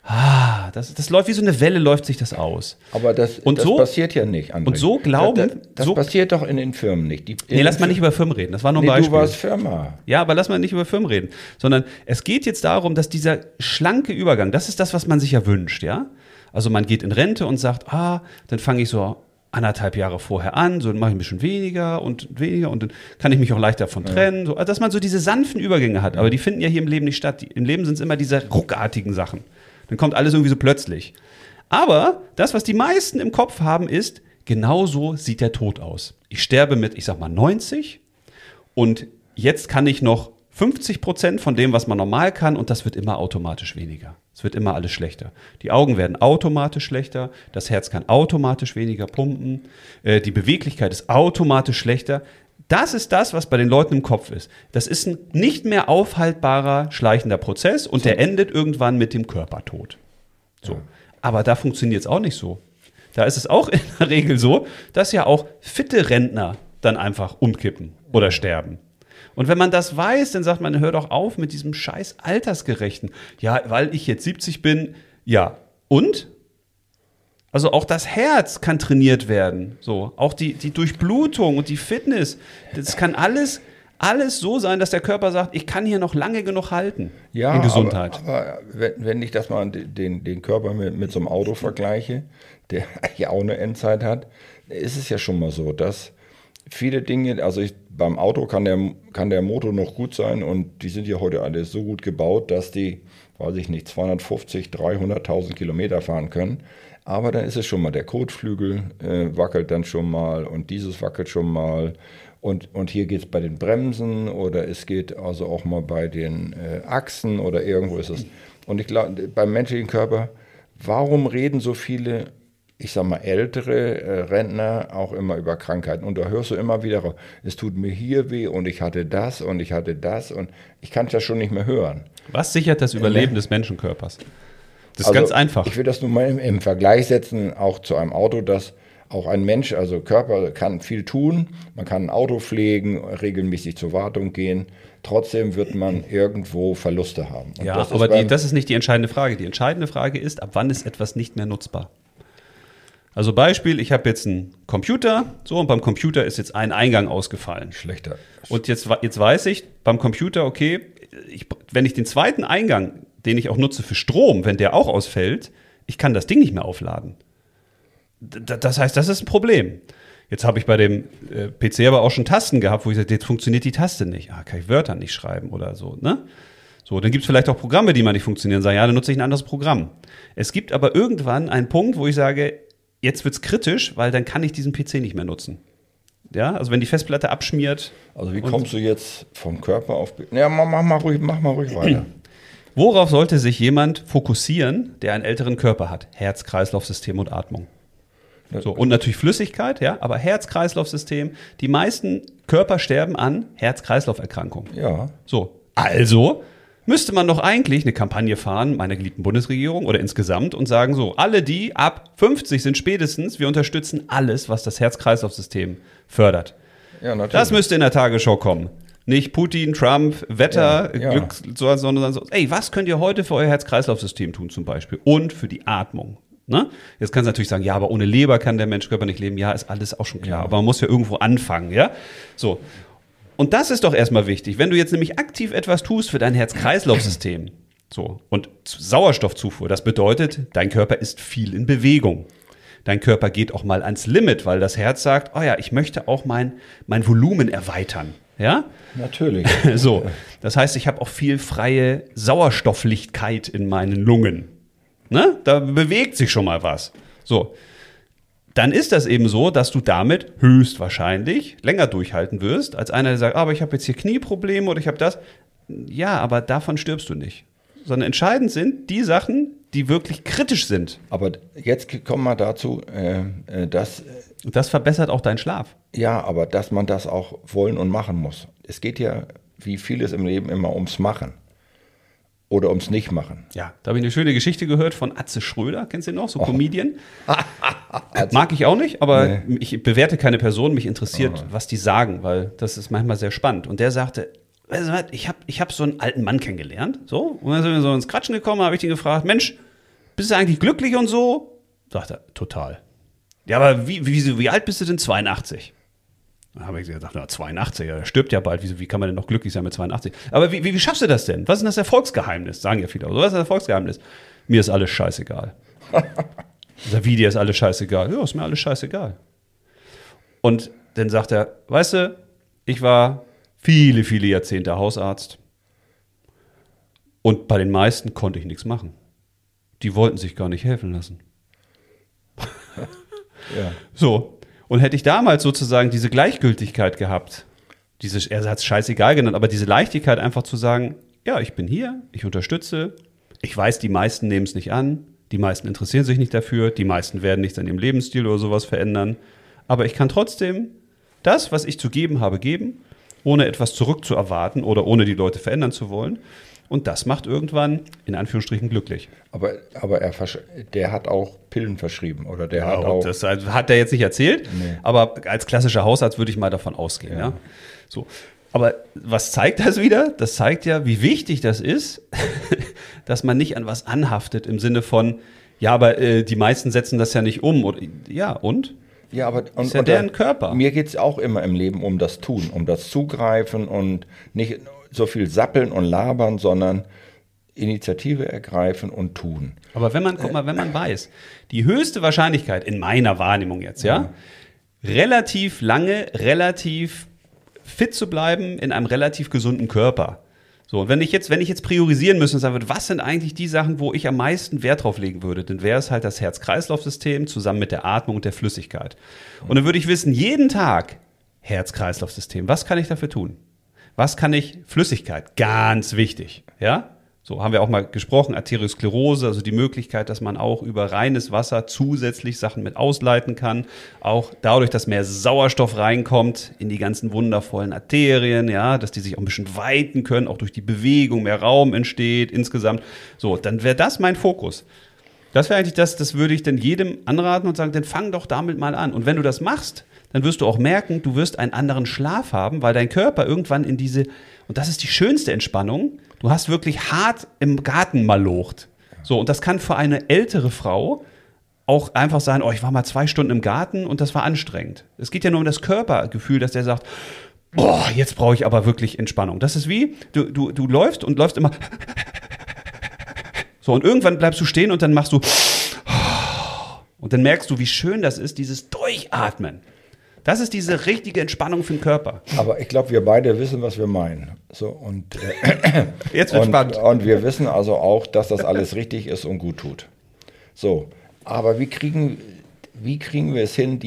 das läuft wie so eine Welle, läuft sich das aus. Aber das passiert ja nicht, André. Und so glauben... Das passiert doch in den Firmen nicht. Lass mal nicht über Firmen reden, das war nur ein Beispiel. Du warst Firma. Ja, aber lass mal nicht über Firmen reden. Sondern es geht jetzt darum, dass dieser schlanke Übergang, das ist das, was man sich ja wünscht, ja? Also man geht in Rente und sagt, dann fange ich so 1,5 Jahre vorher an, so dann mache ich ein bisschen weniger und dann kann ich mich auch leichter davon trennen. So, also dass man so diese sanften Übergänge hat, aber die finden ja hier im Leben nicht statt. Im Leben sind es immer diese ruckartigen Sachen. Dann kommt alles irgendwie so plötzlich. Aber das, was die meisten im Kopf haben, ist, genau so sieht der Tod aus. Ich sterbe mit, ich sag mal, 90 und jetzt kann ich noch 50% von dem, was man normal kann und das wird immer automatisch weniger. Es wird immer alles schlechter. Die Augen werden automatisch schlechter, das Herz kann automatisch weniger pumpen, die Beweglichkeit ist automatisch schlechter. Das ist das, was bei den Leuten im Kopf ist. Das ist ein nicht mehr aufhaltbarer, schleichender Prozess und der endet irgendwann mit dem Körpertod. So. Ja. Aber da funktioniert es auch nicht so. Da ist es auch in der Regel so, dass ja auch fitte Rentner dann einfach umkippen oder sterben. Und wenn man das weiß, dann sagt man, hör doch auf mit diesem scheiß Altersgerechten. Ja, weil ich jetzt 70 bin, ja. Und? Also auch das Herz kann trainiert werden. So, auch die Durchblutung und die Fitness. Das kann alles so sein, dass der Körper sagt, ich kann hier noch lange genug halten in Gesundheit. Aber wenn ich das mal den Körper mit so einem Auto vergleiche, der ja auch eine Endzeit hat, ist es ja schon mal so, dass viele Dinge, also beim Auto kann der Motor noch gut sein und die sind ja heute alle so gut gebaut, dass die, weiß ich nicht, 250, 300.000 Kilometer fahren können. Aber dann ist es schon mal, der Kotflügel wackelt dann schon mal und dieses wackelt schon mal. Und hier geht es bei den Bremsen oder es geht also auch mal bei den Achsen oder irgendwo ist es. Und ich glaube, beim menschlichen Körper, warum reden so viele, ich sag mal, ältere Rentner auch immer über Krankheiten? Und da hörst du immer wieder, es tut mir hier weh und ich hatte das und ich hatte das und ich kann es ja schon nicht mehr hören. Was sichert das Überleben des Menschenkörpers? Das ist ganz einfach. Ich will das nur mal im Vergleich setzen, auch zu einem Auto, dass auch ein Mensch, also Körper kann viel tun, man kann ein Auto pflegen, regelmäßig zur Wartung gehen, trotzdem wird man irgendwo Verluste haben. Und ja, aber das ist nicht die entscheidende Frage. Die entscheidende Frage ist, ab wann ist etwas nicht mehr nutzbar? Also Beispiel, ich habe jetzt einen Computer, so, und beim Computer ist jetzt ein Eingang ausgefallen. Schlechter. Und jetzt weiß ich, beim Computer, okay, wenn ich den zweiten Eingang, den ich auch nutze für Strom, wenn der auch ausfällt, ich kann das Ding nicht mehr aufladen. Das heißt, das ist ein Problem. Jetzt habe ich bei dem PC aber auch schon Tasten gehabt, wo ich sage, jetzt funktioniert die Taste nicht. Kann ich Wörter nicht schreiben oder so, ne? So, dann gibt es vielleicht auch Programme, die mal nicht funktionieren. Sagen, ja, dann nutze ich ein anderes Programm. Es gibt aber irgendwann einen Punkt, wo ich sage, jetzt wird es kritisch, weil dann kann ich diesen PC nicht mehr nutzen. Ja, also wenn die Festplatte abschmiert. Also wie kommst du jetzt vom Körper auf... Ja, mach mal ruhig weiter. Worauf sollte sich jemand fokussieren, der einen älteren Körper hat? Herz-Kreislauf-System und Atmung. So, und natürlich Flüssigkeit, ja, aber Herz-Kreislauf-System. Die meisten Körper sterben an Herz-Kreislauf-Erkrankungen. Ja. So, also müsste man doch eigentlich eine Kampagne fahren, meiner geliebten Bundesregierung oder insgesamt, und sagen so, alle die ab 50 sind spätestens, wir unterstützen alles, was das Herz-Kreislauf-System fördert. Ja, natürlich. Das müsste in der Tagesschau kommen. Nicht Putin, Trump, Wetter, Glück, sondern so, ey, was könnt ihr heute für euer Herz-Kreislauf-System tun zum Beispiel? Und für die Atmung. Ne? Jetzt kannst du natürlich sagen, ja, aber ohne Leber kann der Menschkörper nicht leben. Ja, ist alles auch schon klar. Aber man muss ja irgendwo anfangen, ja? So. Und das ist doch erstmal wichtig. Wenn du jetzt nämlich aktiv etwas tust für dein Herz-Kreislauf-System, so, und Sauerstoffzufuhr, das bedeutet, dein Körper ist viel in Bewegung. Dein Körper geht auch mal ans Limit, weil das Herz sagt, oh ja, ich möchte auch mein Volumen erweitern. Ja? Natürlich. So, das heißt, ich habe auch viel freie Sauerstofflichkeit in meinen Lungen. Ne? Da bewegt sich schon mal was. So, dann ist das eben so, dass du damit höchstwahrscheinlich länger durchhalten wirst, als einer, der sagt, aber ich habe jetzt hier Knieprobleme oder ich habe das. Ja, aber davon stirbst du nicht. Sondern entscheidend sind die Sachen, die wirklich kritisch sind. Aber jetzt kommen wir dazu, dass... Das verbessert auch deinen Schlaf. Ja, aber dass man das auch wollen und machen muss. Es geht ja, wie vieles im Leben, immer ums Machen. Oder ums Nicht-Machen. Ja, da habe ich eine schöne Geschichte gehört von Atze Schröder. Kennst du den noch? So Comedian. Mag ich auch nicht, aber ich bewerte keine Person. Mich interessiert, was die sagen, weil das ist manchmal sehr spannend. Und der sagte, weißt du was, ich hab so einen alten Mann kennengelernt. So, und dann sind wir so ins Quatschen gekommen, habe ich den gefragt, Mensch, bist du eigentlich glücklich und so? Sagt er, total. Ja, aber wie alt bist du denn? 82. Dann habe ich gesagt, na, 82, der stirbt ja bald. Wie kann man denn noch glücklich sein mit 82? Aber wie schaffst du das denn? Was ist denn das Erfolgsgeheimnis? Sagen ja viele. Also, was ist das Erfolgsgeheimnis? Mir ist alles scheißegal. Wie, dir ist alles scheißegal? Ja, ist mir alles scheißegal. Und dann sagt er, weißt du, ich war viele, viele Jahrzehnte Hausarzt und bei den meisten konnte ich nichts machen. Die wollten sich gar nicht helfen lassen. Ja. So. Und hätte ich damals sozusagen diese Gleichgültigkeit gehabt, er hat es scheißegal genannt, aber diese Leichtigkeit einfach zu sagen, ja, ich bin hier, ich unterstütze, ich weiß, die meisten nehmen es nicht an, die meisten interessieren sich nicht dafür, die meisten werden nichts an ihrem Lebensstil oder sowas verändern, aber ich kann trotzdem das, was ich zu geben habe, geben, ohne etwas zurückzuerwarten oder ohne die Leute verändern zu wollen. Und das macht irgendwann, in Anführungsstrichen, glücklich. Aber der hat auch Pillen verschrieben, oder der hat auch... Das hat er jetzt nicht erzählt, aber als klassischer Hausarzt würde ich mal davon ausgehen. Ja. So. Aber was zeigt das wieder? Das zeigt ja, wie wichtig das ist, dass man nicht an was anhaftet im Sinne von, ja, aber die meisten setzen das ja nicht um. Oder, ja, und? Ja, aber das ist ja deren Körper. Mir geht es auch immer im Leben um das Tun, um das Zugreifen und nicht so viel sappeln und labern, sondern Initiative ergreifen und tun. Aber wenn man weiß, die höchste Wahrscheinlichkeit in meiner Wahrnehmung jetzt, relativ lange, relativ fit zu bleiben in einem relativ gesunden Körper. So, und wenn ich jetzt priorisieren müsste und sagen würde, was sind eigentlich die Sachen, wo ich am meisten Wert drauf legen würde, dann wäre es halt das Herz-Kreislauf-System zusammen mit der Atmung und der Flüssigkeit. Und dann würde ich wissen, jeden Tag Herz-Kreislauf-System, was kann ich dafür tun? Was kann ich? Flüssigkeit, ganz wichtig, ja? So haben wir auch mal gesprochen, Arteriosklerose, also die Möglichkeit, dass man auch über reines Wasser zusätzlich Sachen mit ausleiten kann. Auch dadurch, dass mehr Sauerstoff reinkommt in die ganzen wundervollen Arterien, ja, dass die sich auch ein bisschen weiten können, auch durch die Bewegung mehr Raum entsteht insgesamt. So, dann wäre das mein Fokus. Das wäre eigentlich das würde ich dann jedem anraten und sagen, dann fang doch damit mal an. Und wenn du das machst, dann wirst du auch merken, du wirst einen anderen Schlaf haben, weil dein Körper irgendwann in diese, und das ist die schönste Entspannung, du hast wirklich hart im Garten malocht. So, und das kann für eine ältere Frau auch einfach sein, oh, ich war mal 2 Stunden im Garten und das war anstrengend. Es geht ja nur um das Körpergefühl, dass der sagt, boah, jetzt brauche ich aber wirklich Entspannung. Das ist wie, du läufst und läufst immer so, und irgendwann bleibst du stehen und dann machst du und dann merkst du, wie schön das ist, dieses Durchatmen. Das ist diese richtige Entspannung für den Körper. Aber ich glaube, wir beide wissen, was wir meinen. So, und, jetzt wird spannend. Und wir wissen also auch, dass das alles richtig ist und gut tut. So, aber wie kriegen wir es hin,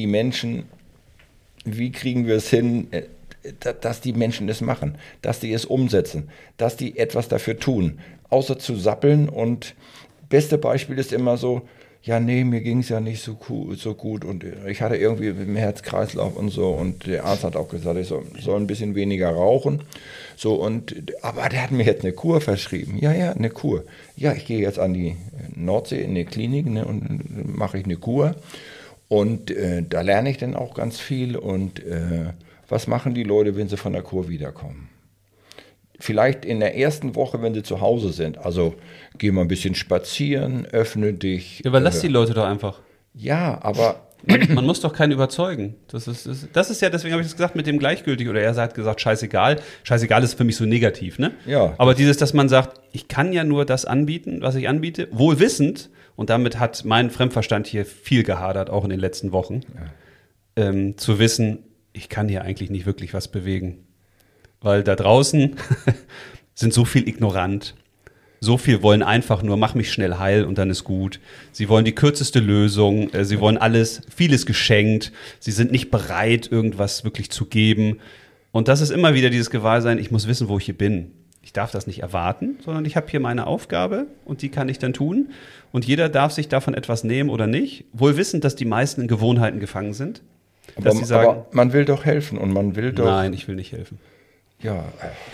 dass die Menschen es machen, dass die es umsetzen, dass die etwas dafür tun, außer zu sappeln. Und beste Beispiel ist immer so, ja, nee, mir ging es ja nicht so gut und ich hatte irgendwie mit dem Herz-Kreislauf und so und der Arzt hat auch gesagt, ich soll ein bisschen weniger rauchen. So aber der hat mir jetzt eine Kur verschrieben. Ja, eine Kur. Ja, ich gehe jetzt an die Nordsee in eine Klinik, ne, und mache ich eine Kur und da lerne ich dann auch ganz viel und was machen die Leute, wenn sie von der Kur wiederkommen? Vielleicht in der ersten Woche, wenn sie zu Hause sind. Also geh mal ein bisschen spazieren, öffne dich. Ja, aber lass die Leute doch einfach. Ja, aber man muss doch keinen überzeugen. Das ist ja, deswegen habe ich das gesagt mit dem gleichgültig. Oder er hat gesagt, scheißegal. Scheißegal ist für mich so negativ, ne? Ja. Aber dass man sagt, ich kann ja nur das anbieten, was ich anbiete, wohl wissend. Und damit hat mein Fremdverstand hier viel gehadert, auch in den letzten Wochen. Ja. Zu wissen, ich kann hier eigentlich nicht wirklich was bewegen. Weil da draußen sind so viel ignorant. So viel wollen einfach nur, mach mich schnell heil und dann ist gut. Sie wollen die kürzeste Lösung. Sie wollen vieles geschenkt. Sie sind nicht bereit, irgendwas wirklich zu geben. Und das ist immer wieder dieses Gewahrsein, ich muss wissen, wo ich hier bin. Ich darf das nicht erwarten, sondern ich habe hier meine Aufgabe und die kann ich dann tun. Und jeder darf sich davon etwas nehmen oder nicht. Wohl wissend, dass die meisten in Gewohnheiten gefangen sind. Dass sie sagen, aber man will doch helfen und man will doch... Nein, ich will nicht helfen. Ja.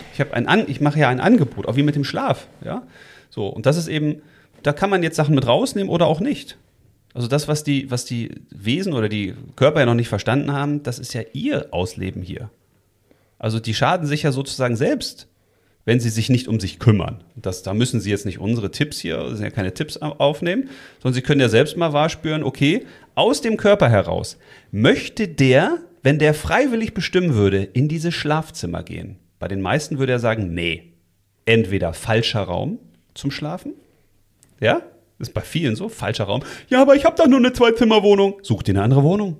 Ich mache ja ein Angebot, auch wie mit dem Schlaf. Ja? So, und das ist eben, da kann man jetzt Sachen mit rausnehmen oder auch nicht. Also das, was die Wesen oder die Körper ja noch nicht verstanden haben, das ist ja ihr Ausleben hier. Also die schaden sich ja sozusagen selbst, wenn sie sich nicht um sich kümmern. Da müssen sie jetzt nicht unsere Tipps hier, sind ja keine Tipps aufnehmen, sondern sie können ja selbst mal wahrspüren, okay, aus dem Körper heraus möchte der, wenn der freiwillig bestimmen würde, in dieses Schlafzimmer gehen. Bei den meisten würde er sagen, nee, entweder falscher Raum zum Schlafen, ja, ist bei vielen so, falscher Raum. Ja, aber ich habe doch nur eine 2-Zimmer-Wohnung. Such dir eine andere Wohnung.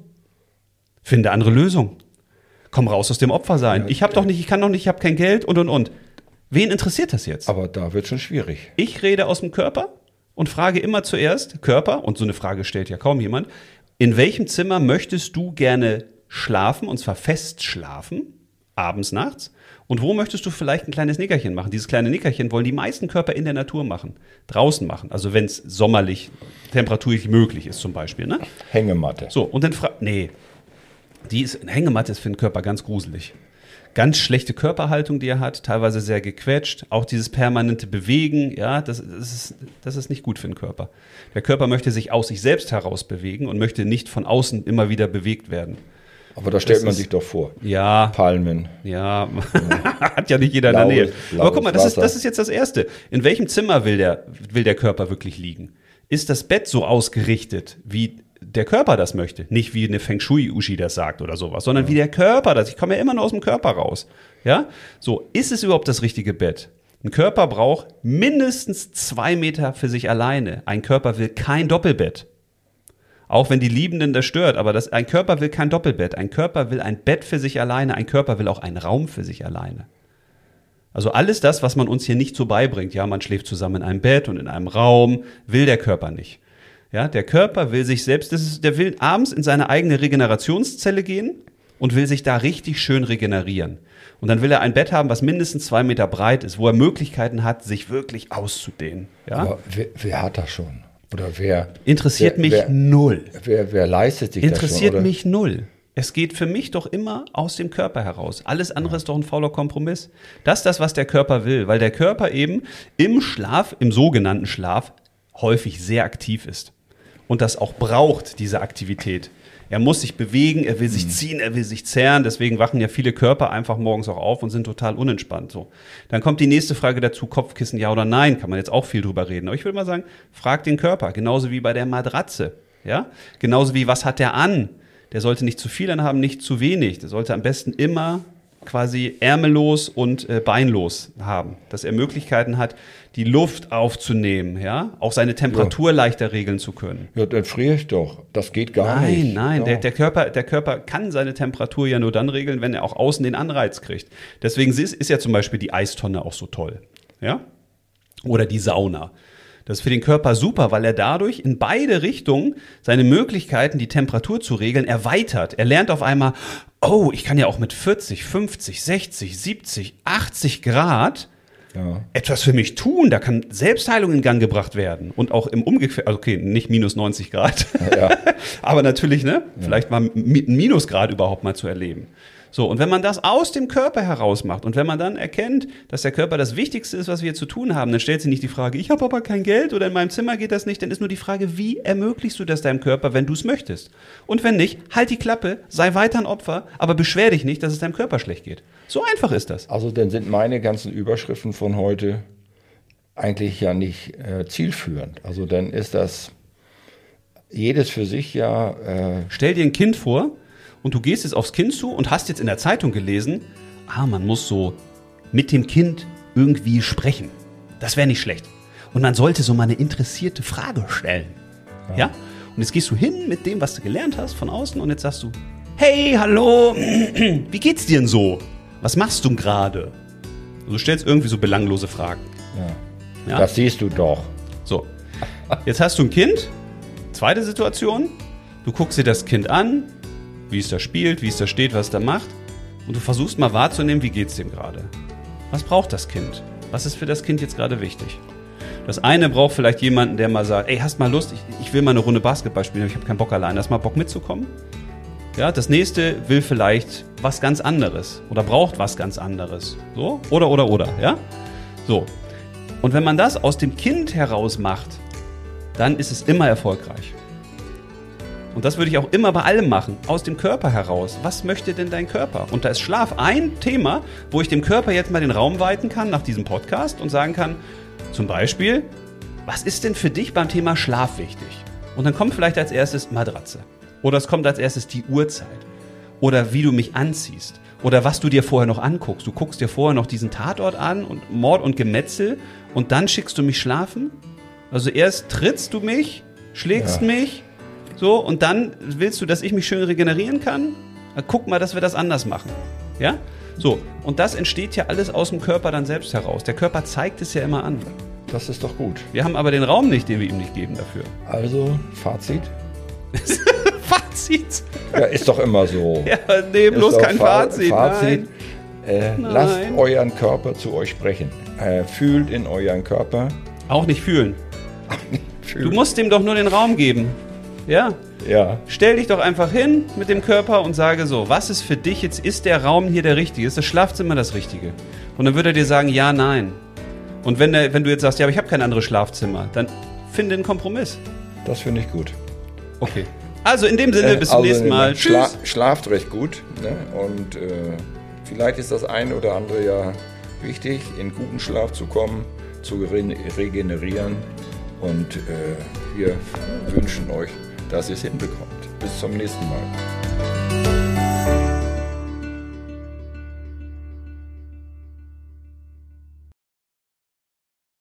Finde andere Lösung. Komm raus aus dem Opfersein. Ich habe doch nicht, ich kann doch nicht, ich habe kein Geld und. Wen interessiert das jetzt? Aber da wird schon schwierig. Ich rede aus dem Körper und frage immer zuerst, Körper, und so eine Frage stellt ja kaum jemand, in welchem Zimmer möchtest du gerne schlafen, und zwar fest schlafen, abends, nachts? Und wo möchtest du vielleicht ein kleines Nickerchen machen? Dieses kleine Nickerchen wollen die meisten Körper in der Natur machen, draußen machen. Also wenn es sommerlich, temperaturlich möglich ist zum Beispiel. Ne? Hängematte. So, und dann Hängematte ist für den Körper ganz gruselig. Ganz schlechte Körperhaltung, die er hat, teilweise sehr gequetscht. Auch dieses permanente Bewegen, ja, das ist nicht gut für den Körper. Der Körper möchte sich aus sich selbst heraus bewegen und möchte nicht von außen immer wieder bewegt werden. Aber da stellt man sich doch vor. Ja. Palmen. Ja, hat ja nicht jeder in der Nähe. Aber guck mal, das ist jetzt das Erste. In welchem Zimmer will der Körper wirklich liegen? Ist das Bett so ausgerichtet, wie der Körper das möchte? Nicht wie eine Feng Shui-Uschi das sagt oder sowas, sondern wie der Körper das. Ich komme ja immer nur aus dem Körper raus. Ja? So, ist es überhaupt das richtige Bett? Ein Körper braucht mindestens 2 Meter für sich alleine. Ein Körper will kein Doppelbett. Auch wenn die Liebenden das stört, aber ein Körper will kein Doppelbett. Ein Körper will ein Bett für sich alleine. Ein Körper will auch einen Raum für sich alleine. Also alles das, was man uns hier nicht so beibringt. Ja, man schläft zusammen in einem Bett und in einem Raum, will der Körper nicht. Ja, der Körper will sich selbst, der will abends in seine eigene Regenerationszelle gehen und will sich da richtig schön regenerieren. Und dann will er ein Bett haben, was mindestens 2 Meter breit ist, wo er Möglichkeiten hat, sich wirklich auszudehnen. Ja? Aber wer hat das schon? Oder wer? Interessiert mich null. Wer leistet sich das schon? Interessiert mich null. Es geht für mich doch immer aus dem Körper heraus. Alles andere ist doch ein fauler Kompromiss. Das ist das, was der Körper will, weil der Körper eben im Schlaf, im sogenannten Schlaf, häufig sehr aktiv ist. Und das auch braucht, diese Aktivität. Er muss sich bewegen, er will sich ziehen, er will sich zehren. Deswegen wachen ja viele Körper einfach morgens auch auf und sind total unentspannt. So. Dann kommt die nächste Frage dazu, Kopfkissen ja oder nein. Kann man jetzt auch viel drüber reden. Aber ich würde mal sagen, frag den Körper. Genauso wie bei der Matratze. Ja? Genauso wie, was hat der an? Der sollte nicht zu viel anhaben, nicht zu wenig. Der sollte am besten immer quasi ärmellos und beinlos haben. Dass er Möglichkeiten hat, die Luft aufzunehmen, ja, auch seine Temperatur leichter regeln zu können. Ja, dann friere ich doch. Das geht gar nicht. Nein, der Körper kann seine Temperatur ja nur dann regeln, wenn er auch außen den Anreiz kriegt. Deswegen ist ja zum Beispiel die Eistonne auch so toll, ja, oder die Sauna. Das ist für den Körper super, weil er dadurch in beide Richtungen seine Möglichkeiten, die Temperatur zu regeln, erweitert. Er lernt auf einmal, oh, ich kann ja auch mit 40, 50, 60, 70, 80 Grad etwas für mich tun. Da kann Selbstheilung in Gang gebracht werden. Und auch im Umgekehrt, also okay, nicht minus 90 Grad. Ja. Aber natürlich, ne? Vielleicht mal ein Minusgrad überhaupt mal zu erleben. So, und wenn man das aus dem Körper heraus macht und wenn man dann erkennt, dass der Körper das Wichtigste ist, was wir zu tun haben, dann stellt sich nicht die Frage, ich habe aber kein Geld oder in meinem Zimmer geht das nicht, dann ist nur die Frage, wie ermöglichst du das deinem Körper, wenn du es möchtest? Und wenn nicht, halt die Klappe, sei weiter ein Opfer, aber beschwer dich nicht, dass es deinem Körper schlecht geht. So einfach ist das. Also dann sind meine ganzen Überschriften von heute eigentlich ja nicht zielführend. Also dann ist das jedes für sich ja... Stell dir ein Kind vor, und du gehst jetzt aufs Kind zu und hast jetzt in der Zeitung gelesen, man muss so mit dem Kind irgendwie sprechen. Das wäre nicht schlecht. Und man sollte so mal eine interessierte Frage stellen. Ja? Und jetzt gehst du hin mit dem, was du gelernt hast von außen und jetzt sagst du, hey, hallo, wie geht's dir denn so? Was machst du gerade? Also du stellst irgendwie so belanglose Fragen. Ja? Das siehst du doch. So, jetzt hast du ein Kind. Zweite Situation, du guckst dir das Kind an, wie es da spielt, wie es da steht, was es da macht. Und du versuchst mal wahrzunehmen, wie geht's dem gerade. Was braucht das Kind? Was ist für das Kind jetzt gerade wichtig? Das eine braucht vielleicht jemanden, der mal sagt, ey, hast mal Lust, ich will mal eine Runde Basketball spielen, aber ich habe keinen Bock allein. Hast mal Bock mitzukommen? Ja, das nächste will vielleicht was ganz anderes oder braucht was ganz anderes. So? Oder, ja? So. Und wenn man das aus dem Kind heraus macht, dann ist es immer erfolgreich. Und das würde ich auch immer bei allem machen, aus dem Körper heraus. Was möchte denn dein Körper? Und da ist Schlaf ein Thema, wo ich dem Körper jetzt mal den Raum weiten kann nach diesem Podcast und sagen kann, zum Beispiel, was ist denn für dich beim Thema Schlaf wichtig? Und dann kommt vielleicht als erstes Matratze. Oder es kommt als erstes die Uhrzeit. Oder wie du mich anziehst. Oder was du dir vorher noch anguckst. Du guckst dir vorher noch diesen Tatort an und Mord und Gemetzel und dann schickst du mich schlafen. Also erst trittst du mich, schlägst mich, so, und dann willst du, dass ich mich schön regenerieren kann? Na, guck mal, dass wir das anders machen. Ja? So, und das entsteht ja alles aus dem Körper dann selbst heraus. Der Körper zeigt es ja immer an. Das ist doch gut. Wir haben aber den Raum nicht, den wir ihm nicht geben dafür. Also, Fazit? Fazit? Ja, ist doch immer so. Ja, nee, bloß kein Fazit. Fazit. Nein. Lasst euren Körper zu euch sprechen. Fühlt in euren Körper. Auch nicht fühlen. Du musst dem doch nur den Raum geben. Ja. Stell dich doch einfach hin mit dem Körper und sage so, was ist für dich jetzt, ist der Raum hier der richtige? Ist das Schlafzimmer das Richtige? Und dann würde er dir sagen, ja, nein. Und wenn du jetzt sagst, ja, aber ich habe kein anderes Schlafzimmer, dann finde einen Kompromiss. Das finde ich gut. Okay. Also in dem Sinne, bis zum nächsten Mal. Tschüss. Schlaft recht gut. Ne? Und vielleicht ist das eine oder andere ja wichtig, in guten Schlaf zu kommen, zu regenerieren. Und wir wünschen euch, dass ihr es hinbekommt. Bis zum nächsten Mal.